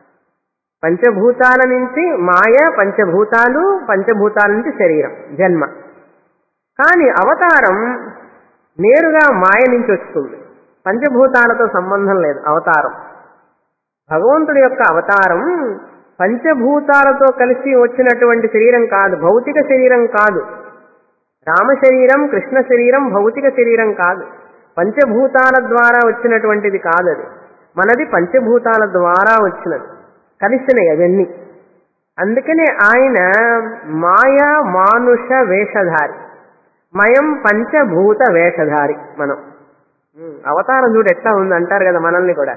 పంచభూతాల నుంచి మాయ, పంచభూతాలు, పంచభూతాల నుంచి శరీరం, జన్మ. కానీ అవతారం నేరుగా మాయ నుంచి వస్తుంది, పంచభూతాలతో సంబంధం లేదు. అవతారం, భగవంతుడి యొక్క అవతారం పంచభూతాలతో కలిసి వచ్చినటువంటి శరీరం కాదు, భౌతిక శరీరం కాదు. రామ శరీరం, కృష్ణ శరీరం భౌతిక శరీరం కాదు, పంచభూతాల ద్వారా వచ్చినటువంటిది కాదు. అది మనది పంచభూతాల ద్వారా వచ్చినది, కలిసినవి అవన్నీ. అందుకనే ఆయన మాయా మానుష వేషధారి, మయం పంచభూత వేషధారి. మనం అవతారం చూడు ఎట్లా ఉంది అంటారు కదా మనల్ని కూడా.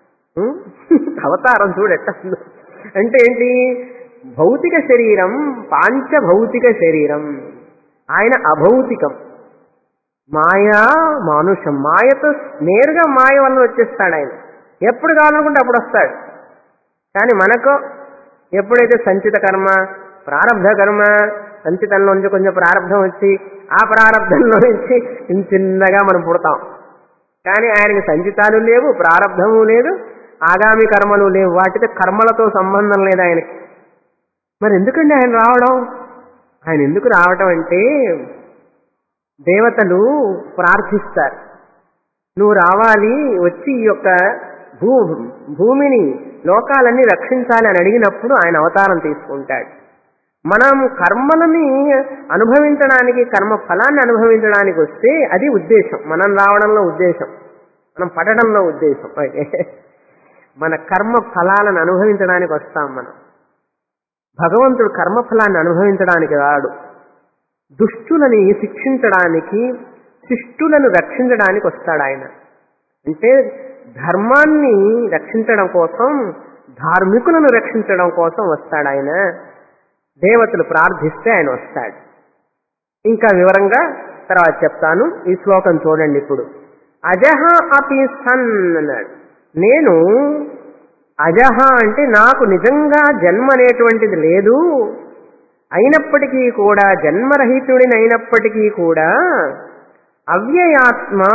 అవతారం చూడు ఎట్లా ఉంది అంటే ఏంటి? భౌతిక శరీరం పాంచభౌతిక శరీరం, ఆయన అభౌతికం. మాయా మానుషం, మాయతో నేరుగా మాయ వల్ల వచ్చేస్తాడు ఆయన. ఎప్పుడు కావాలనుకుంటే అప్పుడు వస్తాడు. కానీ మనకు ఎప్పుడైతే సంచిత కర్మ, ప్రారబ్ధ కర్మ, సంచితంలో నుంచి కొంచెం ప్రారబ్ధం వచ్చి ఆ ప్రారబ్ధంలో నుంచి చిన్నగా మనం పుడతాం. కానీ ఆయనకి సంచితాలు లేవు, ప్రారబ్ధము లేదు, ఆగామి కర్మలు లేవు, వాటితో కర్మలతో సంబంధం లేదు ఆయనకి. మరి ఎందుకండి ఆయన రావడం? ఆయన ఎందుకు రావటం అంటే దేవతలు ప్రార్థిస్తారు, నువ్వు రావాలి, వచ్చి ఈ యొక్క భూమిని, లోకాలన్నీ రక్షించాలి అని అడిగినప్పుడు ఆయన అవతారం తీసుకుంటాడు. మనం కర్మలని అనుభవించడానికి, కర్మ ఫలాన్ని అనుభవించడానికి వస్తే అది ఉద్దేశం. మనం రావడంలో ఉద్దేశం, మనం పడడంలో ఉద్దేశం. మన కర్మ ఫలాలను అనుభవించడానికి వస్తాం మనం. భగవంతుడు కర్మఫలాన్ని అనుభవించడానికి రాడు, దుష్టులని శిక్షించడానికి, శిష్టులను రక్షించడానికి వస్తాడు ఆయన. అంటే ధర్మాన్ని రక్షించడం కోసం, ధార్మికులను రక్షించడం కోసం వస్తాడు ఆయన. దేవతలు ప్రార్థిస్తే ఆయన వస్తాడు. ఇంకా వివరంగా తర్వాత చెప్తాను. ఈ శ్లోకం చూడండి ఇప్పుడు. అజహ అపి సన్ అన్నాడు. నేను అజహ అంటే నాకు నిజంగా జన్మ అనేటువంటిది లేదు, అయినప్పటికీ కూడా, జన్మరహితుడిని అయినప్పటికీ కూడా, అవ్యయాత్మ,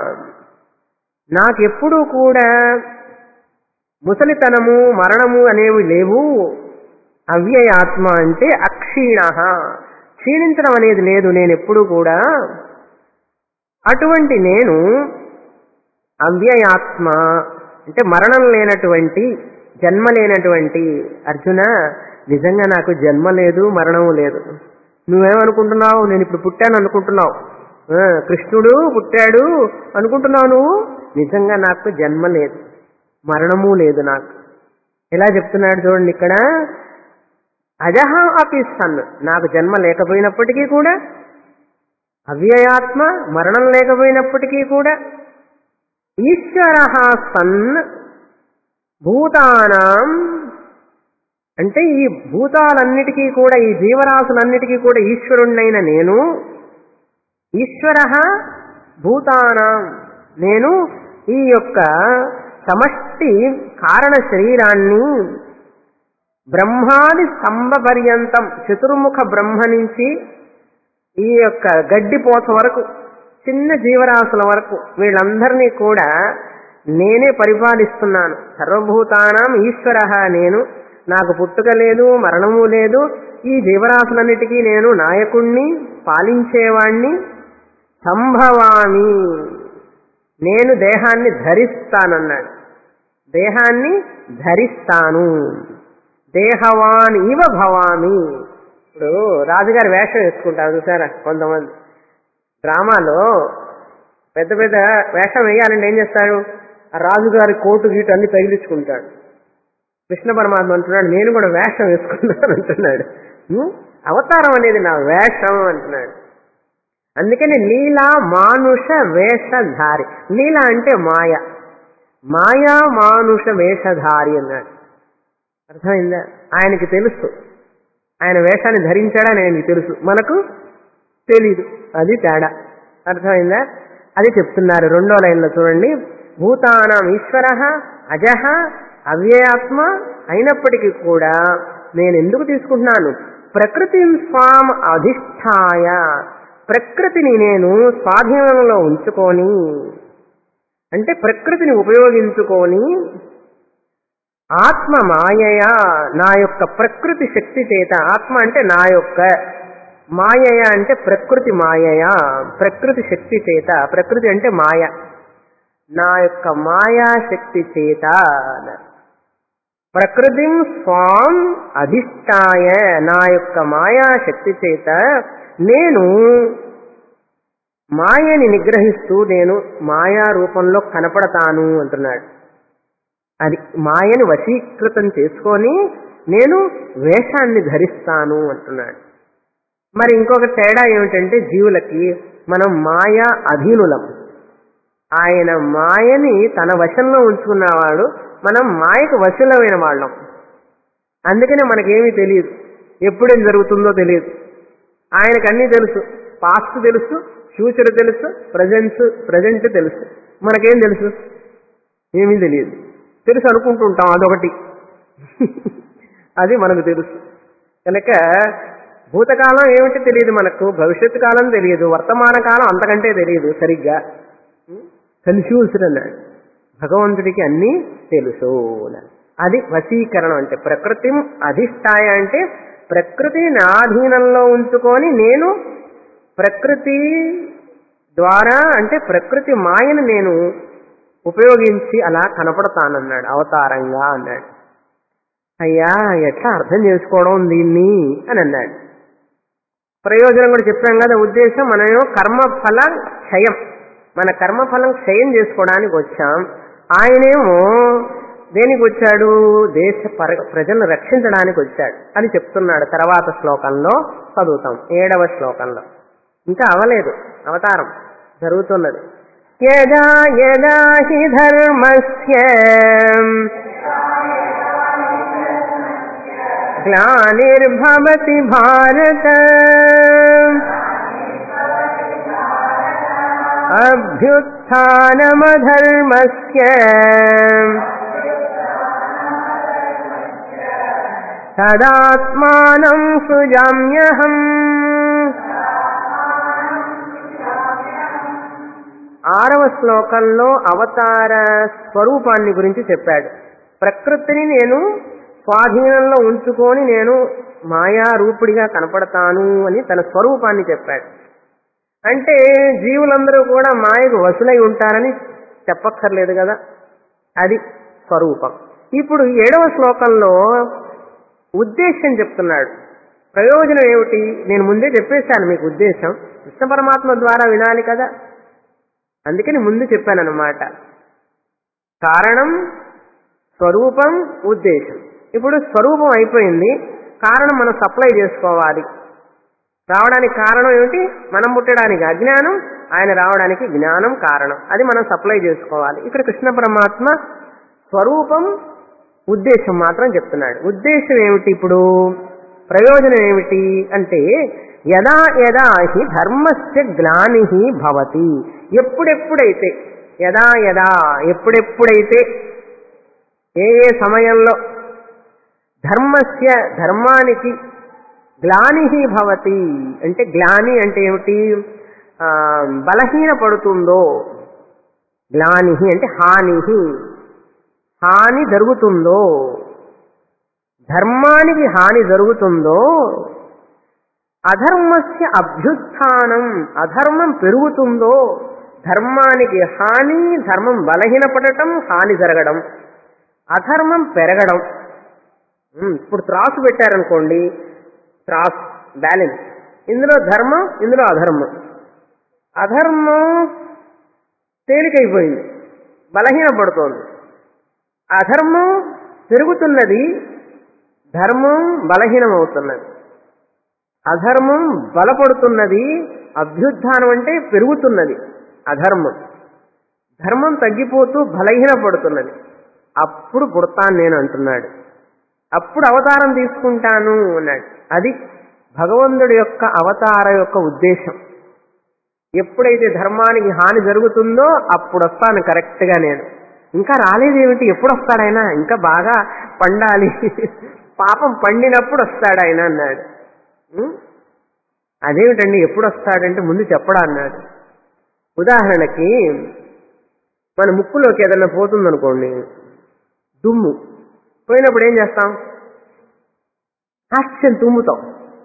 నాకెప్పుడూ కూడా ముసలితనము మరణము అనేవి లేవు. అవ్యయాత్మ అంటే అక్షీణ, క్షీణించడం అనేది లేదు నేను ఎప్పుడూ కూడా. అటువంటి నేను అవ్యయాత్మ అంటే మరణం లేనటువంటి, జన్మ లేనటువంటి. అర్జున, నిజంగా నాకు జన్మ లేదు, మరణము లేదు. నువ్వేమనుకుంటున్నావు? నేను ఇప్పుడు పుట్టాను అనుకుంటున్నావు, కృష్ణుడు పుట్టాడు అనుకుంటున్నావు నువ్వు. నిజంగా నాకు జన్మ లేదు, మరణము లేదు నాకు. ఎలా చెప్తున్నాడు చూడండి ఇక్కడ. అజహ అపి సన్, నాకు జన్మ లేకపోయినప్పటికీ కూడా, అవ్యయాత్మ, మరణం లేకపోయినప్పటికీ కూడా, ఈశ్వర సన్ భూతానాం అంటే ఈ భూతాలన్నిటికీ కూడా, ఈ జీవరాశులన్నిటికీ కూడా ఈశ్వరుణ్ణైన నేను. ఈశ్వర భూతానాం, నేను ఈ యొక్క సమష్టి కారణ శరీరాన్ని బ్రహ్మాది స్తంభ పర్యంతం, చతుర్ముఖ బ్రహ్మ నుంచి ఈ యొక్క గడ్డిపోత వరకు, చిన్న జీవరాశుల వరకు, వీళ్ళందరినీ కూడా నేనే పరిపాలిస్తున్నాను. సర్వభూతానాం ఈశ్వర నేను, నాకు పుట్టుక లేదు, మరణము లేదు. ఈ జీవరాశులన్నిటికీ నేను నాయకుణ్ణి, పాలించేవాణ్ణి. సంభవామి, నేను దేహాన్ని ధరిస్తానన్నాడు. దేహాన్ని ధరిస్తాను. దేహవాన్ ఇవ భవామి. ఇప్పుడు రాజుగారి వేషం వేసుకుంటారు చూసారా కొంతమంది డ్రామాలో, పెద్ద పెద్ద వేషం వేయాలంటే ఏం చేస్తాడు? ఆ రాజుగారి కోటు గీటు అన్ని తగిలించుకుంటాడు. కృష్ణ పరమాత్మ అంటున్నాడు, నేను కూడా వేషం వేసుకున్నాను అంటున్నాడు. అవతారం అనేది నా వేషం అంటున్నాడు. అందుకని లీలా మానుష వేషధారి. లీలా అంటే మాయ, మాయా మానుష వేషధారి అన్నాడు. అర్థమైందా? ఆయనకి తెలుసు, ఆయన వేషాన్ని ధరించాడని ఆయనకి తెలుసు, మనకు తెలీదు. అది తేడా. అర్థమైందా? అది చెప్తున్నారు 2వ లైన్లో చూడండి. భూతానాం ఈశ్వరః అజః అవ్యయాత్మ అయినప్పటికీ కూడా నేను ఎందుకు తీసుకుంటున్నాను? ప్రకృతిని స్వాం అధిష్ఠాయ, ప్రకృతిని నేను స్వాధీనంలో ఉంచుకొని, అంటే ప్రకృతిని ఉపయోగించుకొని, ఆత్మ మాయయ, నా యొక్క ప్రకృతి శక్తి చేత, ఆత్మ అంటే నా యొక్క, మాయయ అంటే ప్రకృతి మాయయ, ప్రకృతి శక్తి చేత, ప్రకృతి అంటే మాయ, నా యొక్క మాయా శక్తి చేత, ప్రకృతిం స్వాం అధిష్టాయ, నా యొక్క మాయా శక్తి చేత నేను మాయని నిగ్రహిస్తూ నేను మాయా రూపంలో కనపడతాను అంటున్నాడు. అది మాయని వశీకృతం చేసుకొని నేను వేషాన్ని ధరిస్తాను అంటున్నాడు. మరి ఇంకొక తేడా ఏమిటంటే, జీవులకి మనం మాయా అధీనులం. ఆయన మాయని తన వశంలో ఉంచుకున్నవాడు, మనం మాయకు వశులమైన వాళ్ళం. అందుకనే మనకేమీ తెలియదు, ఎప్పుడేం జరుగుతుందో తెలియదు. ఆయనకు అన్నీ తెలుసు, పాస్ట్ తెలుసు, ఫ్యూచర్ తెలుసు, ప్రజెంట్ తెలుసు. మనకేం తెలుసు? ఏమీ తెలియదు. తెలుసు అనుకుంటుంటాం, అదొకటి. అది మనకు తెలుసు. కనుక భూతకాలం ఏమిటి తెలియదు మనకు, భవిష్యత్తు కాలం తెలియదు, వర్తమాన కాలం అంతకంటే తెలియదు సరిగ్గా. కన్ఫ్యూజ్డ్ అన్నాడు. భగవంతుడికి అన్నీ తెలుసు. అది వశీకరణం అంటే. ప్రకృతి అధిష్టాయ అంటే ప్రకృతిని నాధీనంలో ఉంచుకొని నేను ప్రకృతి ద్వారా, అంటే ప్రకృతి మాయను నేను ఉపయోగించి అలా కనపడతానన్నాడు అవతారంగా అన్నాడు. అయ్యా ఎట్లా అర్థం చేసుకోవడం దీన్ని అని అన్నాడు. ప్రయోజనం కూడా చెప్పాం కదా, ఉద్దేశం మనమేమో కర్మఫల క్షయం, మన కర్మఫలం క్షయం చేసుకోవడానికి వచ్చాం. ఆయనేమో దేనికి వచ్చాడు? దేశ ప్రజలను రక్షించడానికి వచ్చాడు అని చెప్తున్నాడు. తర్వాత శ్లోకంలో చదువుతాం, 7వ శ్లోకంలో. ఇంకా అవలేదు, అవతారం జరుగుతున్నది. యదా యదా హి ధర్మస్య గ్లానిర్భవతి భారత అభ్యుత్థానమధర్మస్య తదాత్మానం సృజామ్యహం. 6వ శ్లోకంలో అవతార స్వరూపాన్ని గురించి చెప్పాడు. ప్రకృతిని నేను స్వాధీనంలో ఉంచుకొని నేను మాయారూపుడిగా కనపడతాను అని తన స్వరూపాన్ని చెప్పాడు. అంటే జీవులందరూ కూడా మాయకు వశులై ఉంటారని చెప్పక్కర్లేదు కదా, అది స్వరూపం. ఇప్పుడు 7వ శ్లోకంలో ఉద్దేశ్యం చెప్తున్నాడు. ప్రయోజనం ఏమిటి? నేను ముందే చెప్పేశాను మీకు ఉద్దేశం. కృష్ణ పరమాత్మ ద్వారా వినాలి కదా, అందుకని ముందు చెప్పానన్నమాట. కారణం, స్వరూపం, ఉద్దేశం. ఇప్పుడు స్వరూపం అయిపోయింది, కారణం మనం సప్లై చేసుకోవాలి. రావడానికి కారణం ఏమిటి? మనం పుట్టడానికి అజ్ఞానం, ఆయన రావడానికి జ్ఞానం కారణం. అది మనం సప్లై చేసుకోవాలి. ఇక్కడ కృష్ణ పరమాత్మ స్వరూపం, ఉద్దేశం మాత్రం చెప్తున్నాడు. ఉద్దేశం ఏమిటి? ఇప్పుడు ప్రయోజనం ఏమిటి అంటే, యదా యదా హి ధర్మస్య గ్లానిహి భవతి. ఎప్పుడెప్పుడైతే, యదా యదా ఎప్పుడెప్పుడైతే, ఏ ఏ సమయంలో, ధర్మస్య ధర్మానికి గ్లానిహి భవతి అంటే, గ్లాని అంటే ఏమిటి? బలహీన పడుతుందో. గ్లానిహి అంటే హానిహి, హాని జరుగుతుందో, ధర్మానికి హాని జరుగుతుందో. అధర్మస్య అభ్యుత్థానం, అధర్మం పెరుగుతుందో. ధర్మానికి హాని, ధర్మం బలహీనపడటం, హాని జరగడం, అధర్మం పెరగడం. ఇప్పుడు త్రాసు పెట్టారనుకోండి, త్రాసు బ్యాలెన్స్, ఇందులో ధర్మం, ఇందులో అధర్మం. అధర్మం తేలికైపోయింది, బలహీనపడుతోంది. అధర్మం పెరుగుతున్నది, ధర్మం బలహీనమవుతున్నది. అధర్మం బలపడుతున్నది, అభ్యుత్థానం అంటే పెరుగుతున్నది అధర్మం. ధర్మం తగ్గిపోతూ బలహీనపడుతున్నది. అప్పుడు పుడతాను నేను అంటున్నాడు. అప్పుడు అవతారం తీసుకుంటాను అన్నాడు. అది భగవంతుడి యొక్క అవతార యొక్క ఉద్దేశం. ఎప్పుడైతే ధర్మానికి హాని జరుగుతుందో అప్పుడు వస్తాను కరెక్ట్గా నేను. ఇంకా రాలేదేమిటి, ఎప్పుడు వస్తాడాయన, ఇంకా బాగా పండాలి, పాపం పండినప్పుడు వస్తాడాయన అన్నాడు. అదేమిటండి ఎప్పుడు వస్తాడంటే ముందు చెప్పడా అన్నాడు. ఉదాహరణకి మన ముక్కులోకి ఏదన్నా పోతుందనుకోండి, దుమ్ము పోయినప్పుడు ఏం చేస్తాం? హాస్యం తుమ్ముతాం.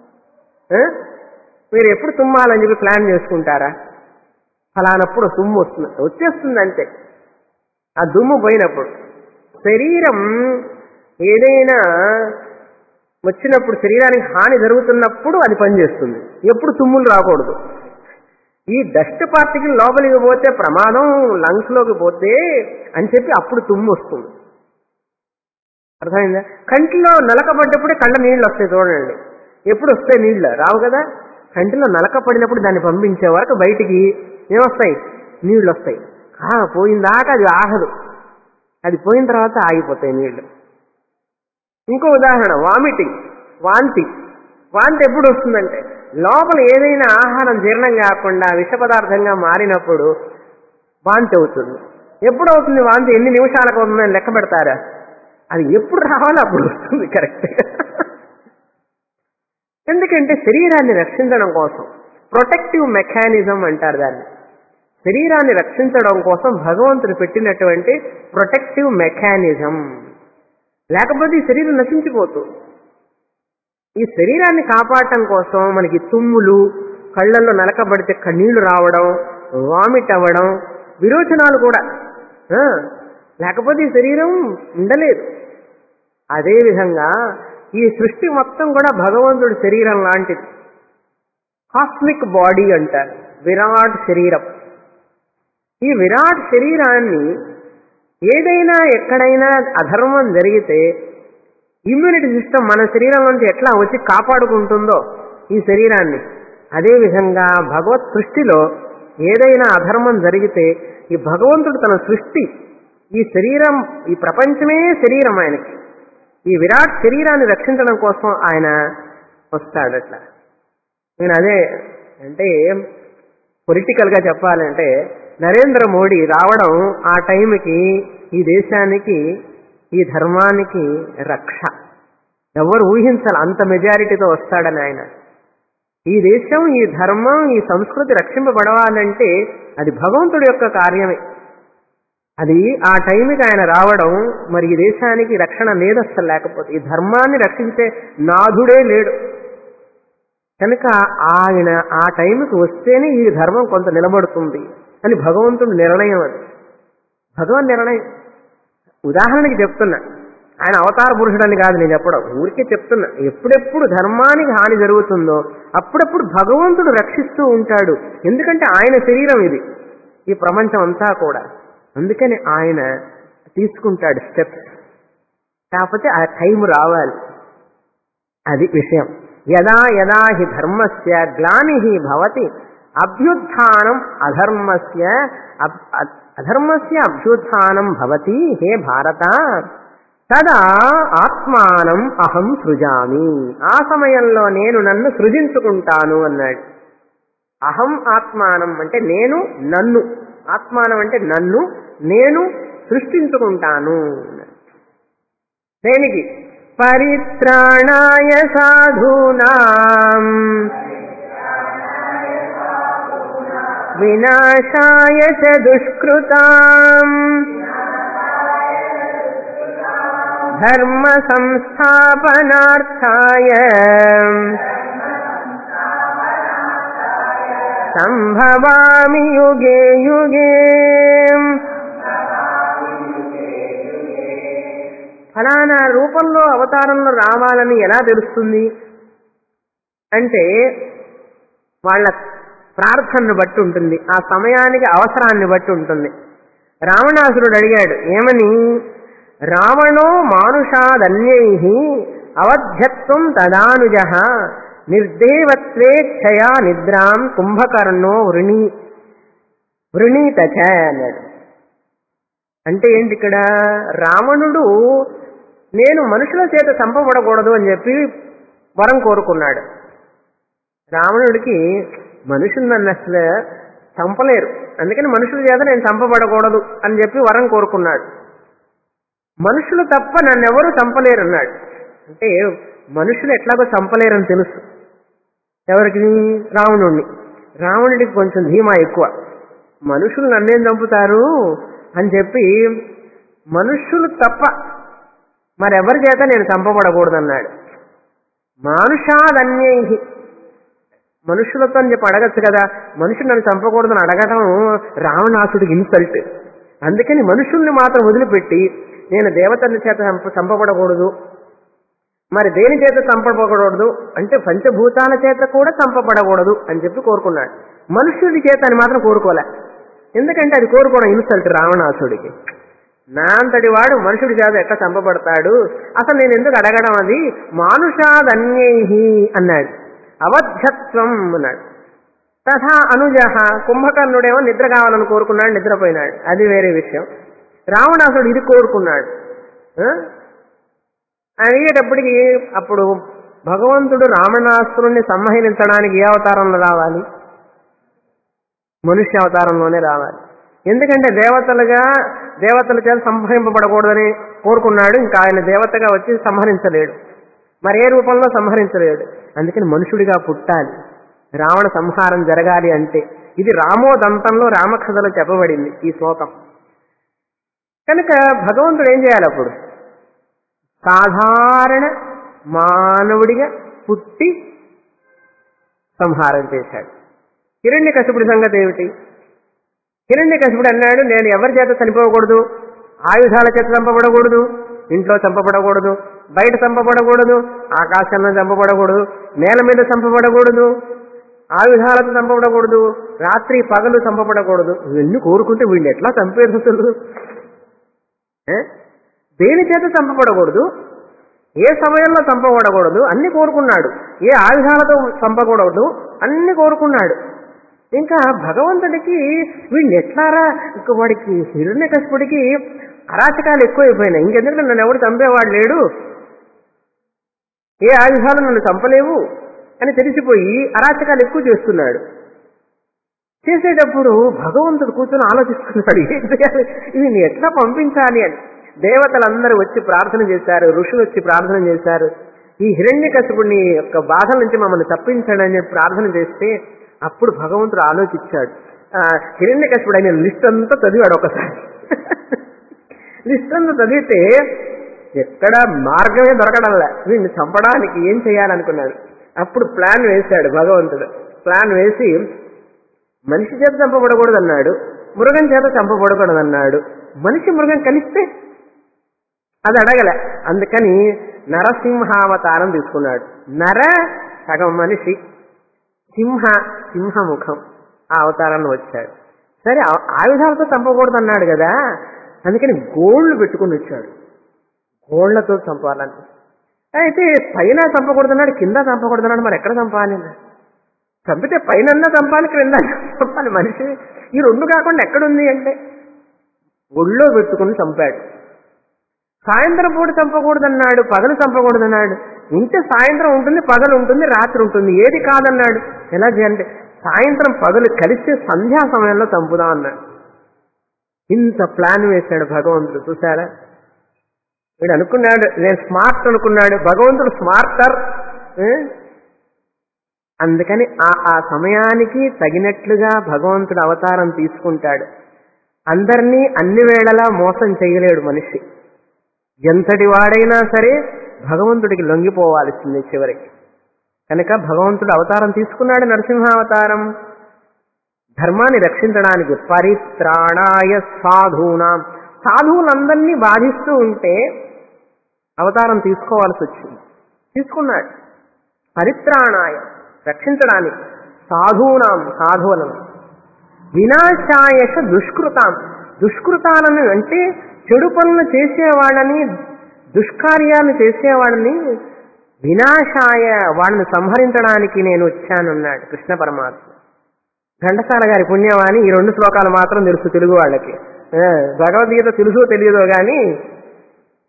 మీరు ఎప్పుడు తుమ్మాలని చెప్పి ప్లాన్ చేసుకుంటారా? ఫలానప్పుడు తుమ్ము వచ్చేస్తుంది అంతే. ఆ దుమ్ము పోయినప్పుడు శరీరం ఏదైనా వచ్చినప్పుడు, శరీరానికి హాని జరుగుతున్నప్పుడు అది పనిచేస్తుంది. ఎప్పుడు తుమ్ములు రాకూడదు. ఈ డస్ట్ పార్టికల్ లోపలికి పోతే ప్రమాదం, లంగ్స్ లోకి పోతే అని చెప్పి అప్పుడు తుమ్ము వస్తుంది. అర్థమైందా? కంటిలో నలకబడ్డప్పుడే కళ్ళ నీళ్ళు వస్తాయి చూడండి. ఎప్పుడు వస్తాయి నీళ్ళు? రావు కదా. కంటిలో నలక పడినప్పుడు దాన్ని పంపించే వరకు బయటికి ఏమొస్తాయి? నీళ్ళు వస్తాయి. పోయిందాకా అది ఆగదు, అది పోయిన తర్వాత ఆగిపోతాయి నీళ్లు. ఇంకో ఉదాహరణ, వామిటింగ్, వాంతి. వాంతి ఎప్పుడు వస్తుందంటే లోపల ఏదైనా ఆహారం జీర్ణం కాకుండా విష పదార్థంగా మారినప్పుడు వాంతి అవుతుంది. ఎప్పుడు అవుతుంది వాంతి? ఎన్ని నిమిషాలకు అవుతుందని లెక్క పెడతారా? అది ఎప్పుడు రావాలో అప్పుడు వస్తుంది కరెక్ట్గా. ఎందుకంటే శరీరాన్ని రక్షించడం కోసం, ప్రొటెక్టివ్ మెకానిజం అంటారు దాన్ని. శరీరాన్ని రక్షించడం కోసం భగవంతుడు పెట్టినటువంటి ప్రొటెక్టివ్ మెకానిజం. లేకపోతే ఈ శరీరం నశించిపోతుంది. ఈ శరీరాన్ని కాపాడటం కోసం మనకి తుమ్ములు, కళ్ళల్లో నలకబడితే కన్నీళ్లు రావడం, వామిట్ అవ్వడం, విరోచనాలు కూడా. లేకపోతే ఈ శరీరం ఉండలేదు. అదేవిధంగా ఈ సృష్టి మొత్తం కూడా భగవంతుడి శరీరం లాంటిది. కాస్మిక్ బాడీ అంటారు, విరాట్ శరీరం. ఈ విరాట్ శరీరాన్ని ఏదైనా ఎక్కడైనా అధర్మం జరిగితే ఇమ్యూనిటీ సిస్టమ్ మన శరీరం నుంచి ఎట్లా వచ్చి కాపాడుకుంటుందో ఈ శరీరాన్ని, అదేవిధంగా భగవత్ సృష్టిలో ఏదైనా అధర్మం జరిగితే ఈ భగవంతుడు తన సృష్టి, ఈ శరీరం, ఈ ప్రపంచమే శరీరం ఆయనకి, ఈ విరాట్ శరీరాన్ని రక్షించడం కోసం ఆయన వస్తాడట్లా. నేను అదే అంటే పొలిటికల్గా చెప్పాలంటే నరేంద్ర మోడీ రావడం ఆ టైంకి ఈ దేశానికి, ఈ ధర్మానికి రక్ష. ఎవరు ఊహించాలి అంత మెజారిటీతో వస్తాడని ఆయన. ఈ దేశం, ఈ ధర్మం, ఈ సంస్కృతి రక్షింపబడవాలంటే అది భగవంతుడి యొక్క కార్యమే. అది ఆ టైంకి ఆయన రావడం, మరి ఈ దేశానికి రక్షణ లేదు అసలు. లేకపోతే ఈ ధర్మాన్ని రక్షించే నాథుడే లేడు కనుక ఆయన ఆ టైంకి వస్తేనే ఈ ధర్మం కొంత నిలబడుతుంది అని భగవంతుడి నిర్ణయం. అది భగవన్ నిర్ణయం. ఉదాహరణకి చెప్తున్నా, ఆయన అవతార పురుషుడని కాదు నేను చెప్పడం, ఊరికే చెప్తున్నా. ఎప్పుడెప్పుడు ధర్మానికి హాని జరుగుతుందో అప్పుడప్పుడు భగవంతుడు రక్షిస్తూ ఉంటాడు. ఎందుకంటే ఆయన శరీరం ఇది, ఈ ప్రపంచం అంతా కూడా. అందుకని ఆయన తీసుకుంటాడు స్టెప్స్. కాకపోతే ఆ టైం రావాలి, అది విషయం. యదా యదా హి ధర్మస్య గ్లానిః భవతి అభ్యుత్థానం అధర్మస్య అభ్యుత్థానం భవతి హే భారత తదా ఆత్మానం అహం సృజామి. ఆ సమయంలో నేను నన్ను సృజించుకుంటాను అన్నాడు. అహం ఆత్మానం అంటే నేను, నన్ను. ఆత్మానం అంటే నన్ను నేను సృష్టించుకుంటాను. దేనికి? పరిత్రాణాయ సాధూనాం వినాశాయ చ దుష్కృతాం ధర్మ సంస్థాపనార్థాయ సంభవామి యుగే యుగే. ఫలానా రూపంలో అవతారంలో రావాలని ఎలా తెలుస్తుంది అంటే వాళ్ళ ప్రార్థనను బట్టి ఉంటుంది, ఆ సమయానికి అవసరాన్ని బట్టి ఉంటుంది. రావణాసురుడు అడిగాడు ఏమని? రావణో మానుషాదన్యైః అవధ్యత్వం తదానుజః నిర్దేవత్వే క్షయా నిద్రాం కుంభకర్ణో వృణీతచ అన్నాడు. అంటే ఏంటి ఇక్కడ? రావణుడు నేను మనుషుల చేత చంపబడకూడదు అని చెప్పి వరం కోరుకున్నాడు. రావణుడికి మనుషులు నన్ను అసలు చంపలేరు, అందుకని మనుషుల చేత నేను చంపబడకూడదు అని చెప్పి వరం కోరుకున్నాడు. మనుషులు తప్ప నన్నెవరూ చంపలేరు అన్నాడు. అంటే మనుషులు ఎట్లాగో చంపలేరని తెలుసు ఎవరికి? రావణుడిని. రావణుడికి కొంచెం ధీమా ఎక్కువ, మనుషులు నన్నేం చంపుతారు అని చెప్పి మనుషులు తప్ప మరెవరి చేత నేను చంపబడకూడదు అన్నాడు. మానుషాదన్యై, మనుషులతో అని చెప్పి అడగచ్చు కదా, మనుషులు నన్ను చంపకూడదని అడగటం రావణాసుడికి ఇన్సల్ట్. అందుకని మనుషుల్ని మాత్రం వదిలిపెట్టి నేను దేవతల చేత చంపబడకూడదు, మరి దేని చేత చంపబడకూడదు అంటే పంచభూతాల చేత కూడా చంపబడకూడదు అని చెప్పి కోరుకున్నాడు. మనుషుడి చేత అని మాత్రం కోరుకోలే, ఎందుకంటే అది కోరుకోవడం ఇన్సల్ట్ రావణాసుడికి. నా అంతటి వాడు మనుషుడి చేత ఎట్లా చంపబడతాడు, అసలు నేను ఎందుకు అడగడం, అది మానుషాదన్యై అన్నాడు. అవధ్యత్వం అన్నాడు. తథా అనుజహ, కుంభకర్ణుడేమో నిద్ర కావాలని కోరుకున్నాడు, నిద్రపోయినాడు, అది వేరే విషయం. రావణాసుడు ఇది కోరుకున్నాడు. అడిగేటప్పటికి అప్పుడు భగవంతుడు రావణాసురుణ్ణి సంహరించడానికి ఏ అవతారంలో రావాలి? మనుష్య అవతారంలోనే రావాలి. ఎందుకంటే దేవతల చేత సంహరింపబడకూడదని కోరుకున్నాడు, ఇంకా ఆయన దేవతగా వచ్చి సంహరించలేడు, మరి ఏ రూపంలో సంహరించలేడు, అందుకని మనుషుడిగా పుట్టాలి రావణ సంహారం జరగాలి అంటే. ఇది రామోదంతంలో రామకథలో చెప్పబడింది ఈ శ్లోకం. కనుక భగవంతుడు ఏం చేయాలి అప్పుడు? సాధారణ మానవుడిగా పుట్టి సంహారం చేశాడు. హిరణ్యకశిపుడి సంగతి ఏమిటి? హిరణ్యకశిపుడు అన్నాడు, నేను ఎవరి చేత చనిపోకూడదు, ఆయుధాల చేత చంపబడకూడదు, ఇంట్లో చంపబడకూడదు, బయట చంపబడకూడదు, ఆకాశంలో చంపబడకూడదు, నేల మీద చంపబడకూడదు, ఆయుధాలతో చంపబడకూడదు, రాత్రి పగలు చంపబడకూడదు. ఇవన్నీ కోరుకుంటే వీళ్ళు ఎట్లా చంపేస్తున్నారు? దేని చేత చంపబడకూడదు, ఏ సమయంలో చంపబడకూడదు అన్ని కోరుకున్నాడు. ఏ ఆయుధాలతో చంపకూడదు అన్ని కోరుకున్నాడు. ఇంకా భగవంతుడికి వీళ్ళు ఎట్లారా, ఇంక వాడికి హిరణ్యకశిపుడికి అరాచకాలు ఎక్కువైపోయినాయి, ఇంకెందుకు నన్ను ఎవడు చంపేవాడు లేడు, ఏ ఆయుధాలు నన్ను చంపలేవు అని తెలిసిపోయి అరాచకాలు ఎక్కువ చేస్తున్నాడు. చేసేటప్పుడు భగవంతుడు కూర్చొని ఆలోచిస్తున్నాడు, ఏం చేయాలి, వీడిని ఎట్లా పంపించాలి అని. దేవతలందరూ వచ్చి ప్రార్థన చేశారు, ఋషులు వచ్చి ప్రార్థన చేశారు, ఈ హిరణ్యకశిపుడిని యొక్క బాధల నుంచి మమ్మల్ని తప్పించండి అని చెప్పి ప్రార్థన చేస్తే అప్పుడు భగవంతుడు ఆలోచించాడు. హిరణ్యకశిపుడు ఆయన లిస్ట్ అంతా చదివాడు ఒకసారి. లిస్ట్ అంతా చదివితే ఎక్కడ మార్గమే దొరకడంలే, వీడిని చంపడానికి ఏం చేయాలనుకున్నాడు. అప్పుడు ప్లాన్ వేశాడు భగవంతుడు. ప్లాన్ వేసి మనిషి చేత చంపబడకూడదు అన్నాడు, మృగం చేత చంపబడకూడదు అన్నాడు. మనిషి మృగం కలిస్తే అది అడగలే, అందుకని నరసింహావతారం తీసుకున్నాడు. నర సగం మనిషి, సింహముఖం ఆ అవతారంలో వచ్చాడు. సరే ఆయుధాలతో చంపకూడదు అన్నాడు కదా, అందుకని గోళ్లు పెట్టుకుని వచ్చాడు, గోళ్లతో చంపాలని. అయితే పైన చంపకూడదన్నాడు, కింద చంపకూడదన్నాడు, మరి ఎక్కడ చంపాలి? చంపితే పైన చంపాలి, క్రింద చంపాలి, మనిషి ఈ రెండు కాకుండా ఎక్కడుంది అంటే ఒళ్ళో పెట్టుకుని చంపాడు. సాయంత్రం పూట చంపకూడదన్నాడు, పగలు చంపకూడదన్నాడు. ఉంటే సాయంత్రం ఉంటుంది, పగలు ఉంటుంది, రాత్రి ఉంటుంది, ఏది కాదన్నాడు. ఎలా చేయాలంటే సాయంత్రం పగలు కలిస్తే సంధ్యా సమయంలో చంపుదాం అన్నాడు. ఇంత ప్లాన్ వేశాడు భగవంతుడు. చూసారా, వీడు అనుకున్నాడు నేను స్మార్ట్ అనుకున్నాడు, భగవంతుడు స్మార్టర్. అందుకని ఆ సమయానికి తగినట్లుగా భగవంతుడు అవతారం తీసుకుంటాడు. అందరినీ అన్ని వేళలా మోసం చేయలేడు మనిషి. ఎంతటి వాడైనా సరే భగవంతుడికి లొంగిపోవాల్సింది చివరికి. కనుక భగవంతుడు అవతారం తీసుకున్నాడు, నరసింహావతారం, ధర్మాన్ని రక్షించడానికి. పరిత్రాణాయ సాధూనాం, సాధువులందరినీ బాధిస్తూ ఉంటే అవతారం తీసుకోవాల్సి వచ్చింది, తీసుకున్నాడు. పరిత్రాణాయ, రక్షించడానికి, సాధూనాం, సాధువులను, వినాశాయశ దుష్కృతాం, దుష్కృతాలను అంటే చెడు పనులు చేసేవాళ్ళని, దుష్కార్యాలు చేసేవాళ్ళని, వినాశాయ వాళ్ళని సంహరించడానికి నేను వచ్చానన్నాడు కృష్ణ పరమాత్మ. ఘంటసాల గారి పుణ్యవాణి ఈ 2 శ్లోకాలు మాత్రం తెలుసు తెలుగు వాళ్ళకి. భగవద్గీత తెలుసో తెలియదో గాని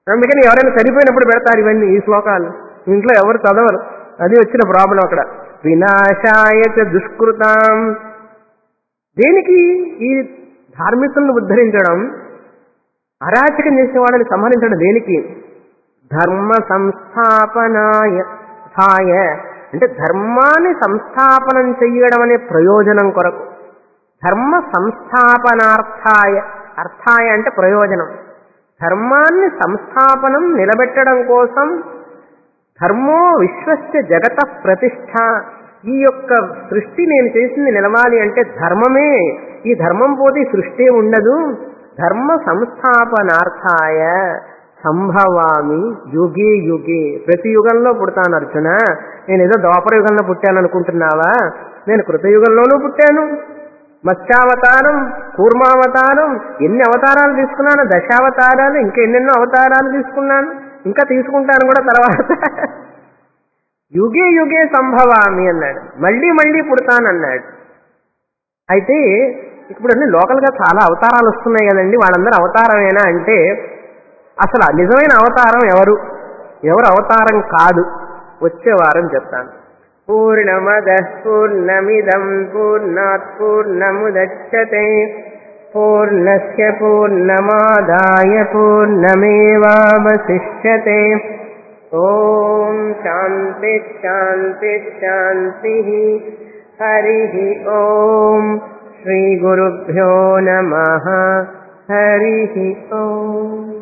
అందుకని ఎవరైనా చనిపోయినప్పుడు పెడతారు ఇవన్నీ, ఈ శ్లోకాలు. ఇంట్లో ఎవరు చదవరు, అది వచ్చిన ప్రాబ్లం అక్కడ. వినాశాయ చ దుష్కృతాం. దేనికి? ఈ ధార్మికులను ఉద్ధరించడం, అరాచకం చేసేవాళ్ళని సంహరించడం దేనికి? ధర్మ సంస్థాపనాయ అంటే ధర్మాన్ని సంస్థాపనం చెయ్యడం అనే ప్రయోజనం కొరకు. ధర్మ సంస్థాపనార్థాయ, అర్థాయ అంటే ప్రయోజనం. ధర్మాన్ని సంస్థాపనం నిలబెట్టడం కోసం. ధర్మో విశ్వస్య జగత ప్రతిష్ఠ. ఈ యొక్క సృష్టి నేను చేసింది నిలవాలి అంటే ధర్మమే. ఈ ధర్మం పోతే సృష్టి ఉండదు. ధర్మ సంస్థాపనార్థాయ సంభవామి యుగే యుగే. ప్రతి యుగంలో పుడతాను అర్జున. నేనేదో ద్వాపర యుగంలో పుట్టాను అనుకుంటున్నావా? నేను కృతయుగంలోనూ పుట్టాను. మత్స్యావతారం, కూర్మావతారం, ఎన్ని అవతారాలు తీసుకున్నాను, దశావతారాలు, ఇంకా ఎన్నెన్నో అవతారాలు తీసుకున్నాను, ఇంకా తీసుకుంటాను కూడా తర్వాత. యుగే యుగే సంభవామి అన్నాడు. మళ్ళీ మళ్ళీ పుడతానన్నాడు. అయితే ఇప్పుడు అన్ని లోకల్గా చాలా అవతారాలు వస్తున్నాయి కదండి, వాళ్ళందరూ అవతారమేనా అంటే అసలు నిజమైన అవతారం ఎవరు, ఎవరు అవతారం కాదు, వచ్చే వారం చెప్తాను. పూర్ణమదః పూర్ణమిదం పూర్ణాత్ పూర్ణముదచ్యతే పూర్ణస్య పూర్ణమాదాయ పూర్ణమేవావశిష్యతే. ఓం శాంతి శాంతి శాంతి. హరి ఓం. శ్రీ గురుభ్యో నమః. హరి ఓం.